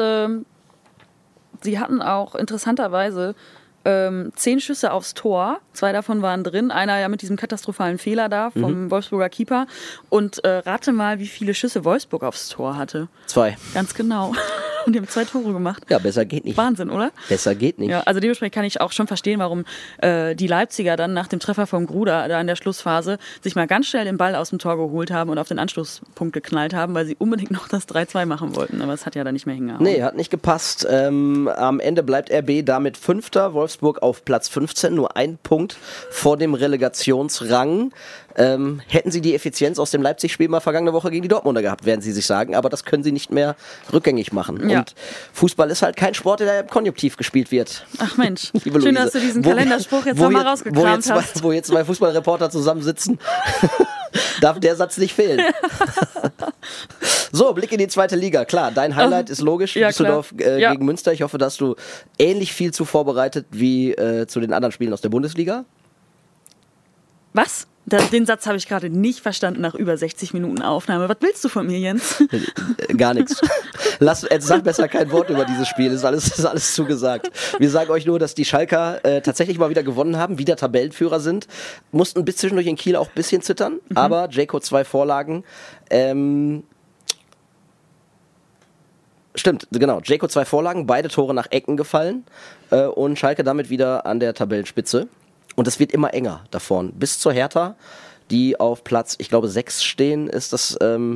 sie hatten auch interessanterweise 10 Schüsse aufs Tor, 2 davon waren drin, einer ja mit diesem katastrophalen Fehler da vom Wolfsburger Keeper. Und rate mal, wie viele Schüsse Wolfsburg aufs Tor hatte. 2. Ganz genau. Und die haben 2 Tore gemacht. Ja, besser geht nicht. Wahnsinn, oder? Besser geht nicht. Ja, also dementsprechend kann ich auch schon verstehen, warum die Leipziger dann nach dem Treffer vom Gruda da in der Schlussphase sich mal ganz schnell den Ball aus dem Tor geholt haben und auf den Anschlusspunkt geknallt haben, weil sie unbedingt noch das 3-2 machen wollten. Aber es hat ja dann nicht mehr hingehauen. Nee, hat nicht gepasst. Am Ende bleibt RB damit 5. Wolfsburg auf Platz 15, nur 1 Punkt vor dem Relegationsrang. Hätten sie die Effizienz aus dem Leipzig-Spiel mal vergangene Woche gegen die Dortmunder gehabt, werden sie sich sagen, aber das können sie nicht mehr rückgängig machen. Ja. Und Fußball ist halt kein Sport, der im Konjunktiv gespielt wird. Ach Mensch, Liebe schön, Luise, dass du diesen Kalenderspruch jetzt nochmal rausgekramt hast. Wo jetzt 2 Fußballreporter zusammensitzen, darf der Satz nicht fehlen. So, Blick in die 2. Liga. Klar, dein Highlight ist logisch, ja, Düsseldorf gegen Münster. Ich hoffe, dass du ähnlich viel zu vorbereitet wie zu den anderen Spielen aus der Bundesliga. Was? Den Satz habe ich gerade nicht verstanden nach über 60 Minuten Aufnahme. Was willst du von mir, Jens? Gar nichts. Sag besser kein Wort über dieses Spiel. Ist alles zugesagt. Wir sagen euch nur, dass die Schalker tatsächlich mal wieder gewonnen haben, wieder Tabellenführer sind. Mussten bis zwischendurch in Kiel auch ein bisschen zittern, aber Dzeko 2 Vorlagen. Stimmt, genau. Dzeko 2 Vorlagen, beide Tore nach Ecken gefallen und Schalke damit wieder an der Tabellenspitze. Und es wird immer enger da vorne. Bis zur Hertha, die auf Platz, ich glaube, 6 stehen, ist es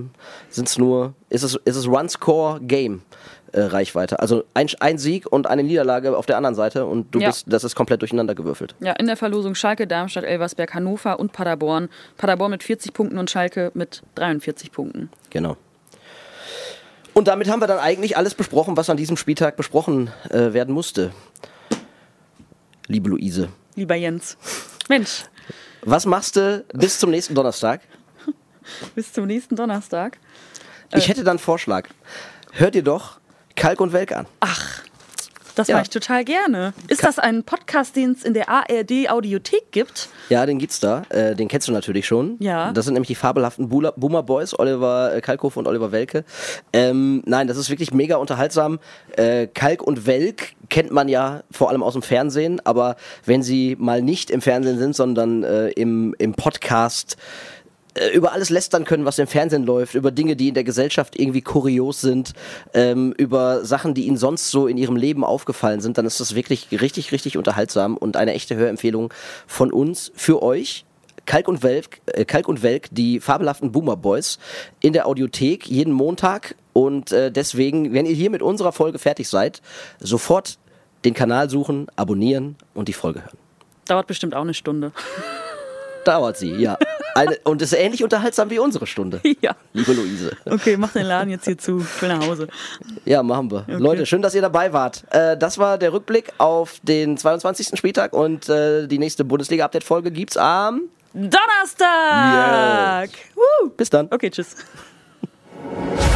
One-Score-Game Reichweite. Also ein Sieg und eine Niederlage auf der anderen Seite und das ist komplett durcheinander gewürfelt. Ja, in der Verlosung Schalke, Darmstadt, Elversberg, Hannover und Paderborn. Paderborn mit 40 Punkten und Schalke mit 43 Punkten. Genau. Und damit haben wir dann eigentlich alles besprochen, was an diesem Spieltag besprochen werden musste. Liebe Luise. Lieber Jens. Mensch. Was machst du bis zum nächsten Donnerstag? Bis zum nächsten Donnerstag? Ich hätte dann einen Vorschlag. Hört ihr doch Kalk und Welk an. Ach, das mache ich total gerne. Ist das ein Podcast, den es in der ARD Audiothek gibt? Ja, den gibt's da. Den kennst du natürlich schon. Ja. Das sind nämlich die fabelhaften Boomer Boys, Oliver Kalkofe und Oliver Welke. Nein, das ist wirklich mega unterhaltsam. Kalk und Welk kennt man ja vor allem aus dem Fernsehen, aber wenn sie mal nicht im Fernsehen sind, sondern im Podcast über alles lästern können, was im Fernsehen läuft, über Dinge, die in der Gesellschaft irgendwie kurios sind, über Sachen, die ihnen sonst so in ihrem Leben aufgefallen sind, dann ist das wirklich richtig, richtig unterhaltsam und eine echte Hörempfehlung von uns für euch. Kalk und Welk, die fabelhaften Boomer Boys in der Audiothek jeden Montag und deswegen, wenn ihr hier mit unserer Folge fertig seid, sofort den Kanal suchen, abonnieren und die Folge hören. Dauert bestimmt auch eine Stunde. Dauert sie, ja. Und ist ähnlich unterhaltsam wie unsere Stunde. Ja. Liebe Luise. Okay, mach den Laden jetzt hier zu. Ich will nach Hause. Ja, machen wir. Okay. Leute, schön, dass ihr dabei wart. Das war der Rückblick auf den 22. Spieltag und die nächste Bundesliga-Update-Folge gibt's am Donnerstag. Bis dann. Okay, tschüss.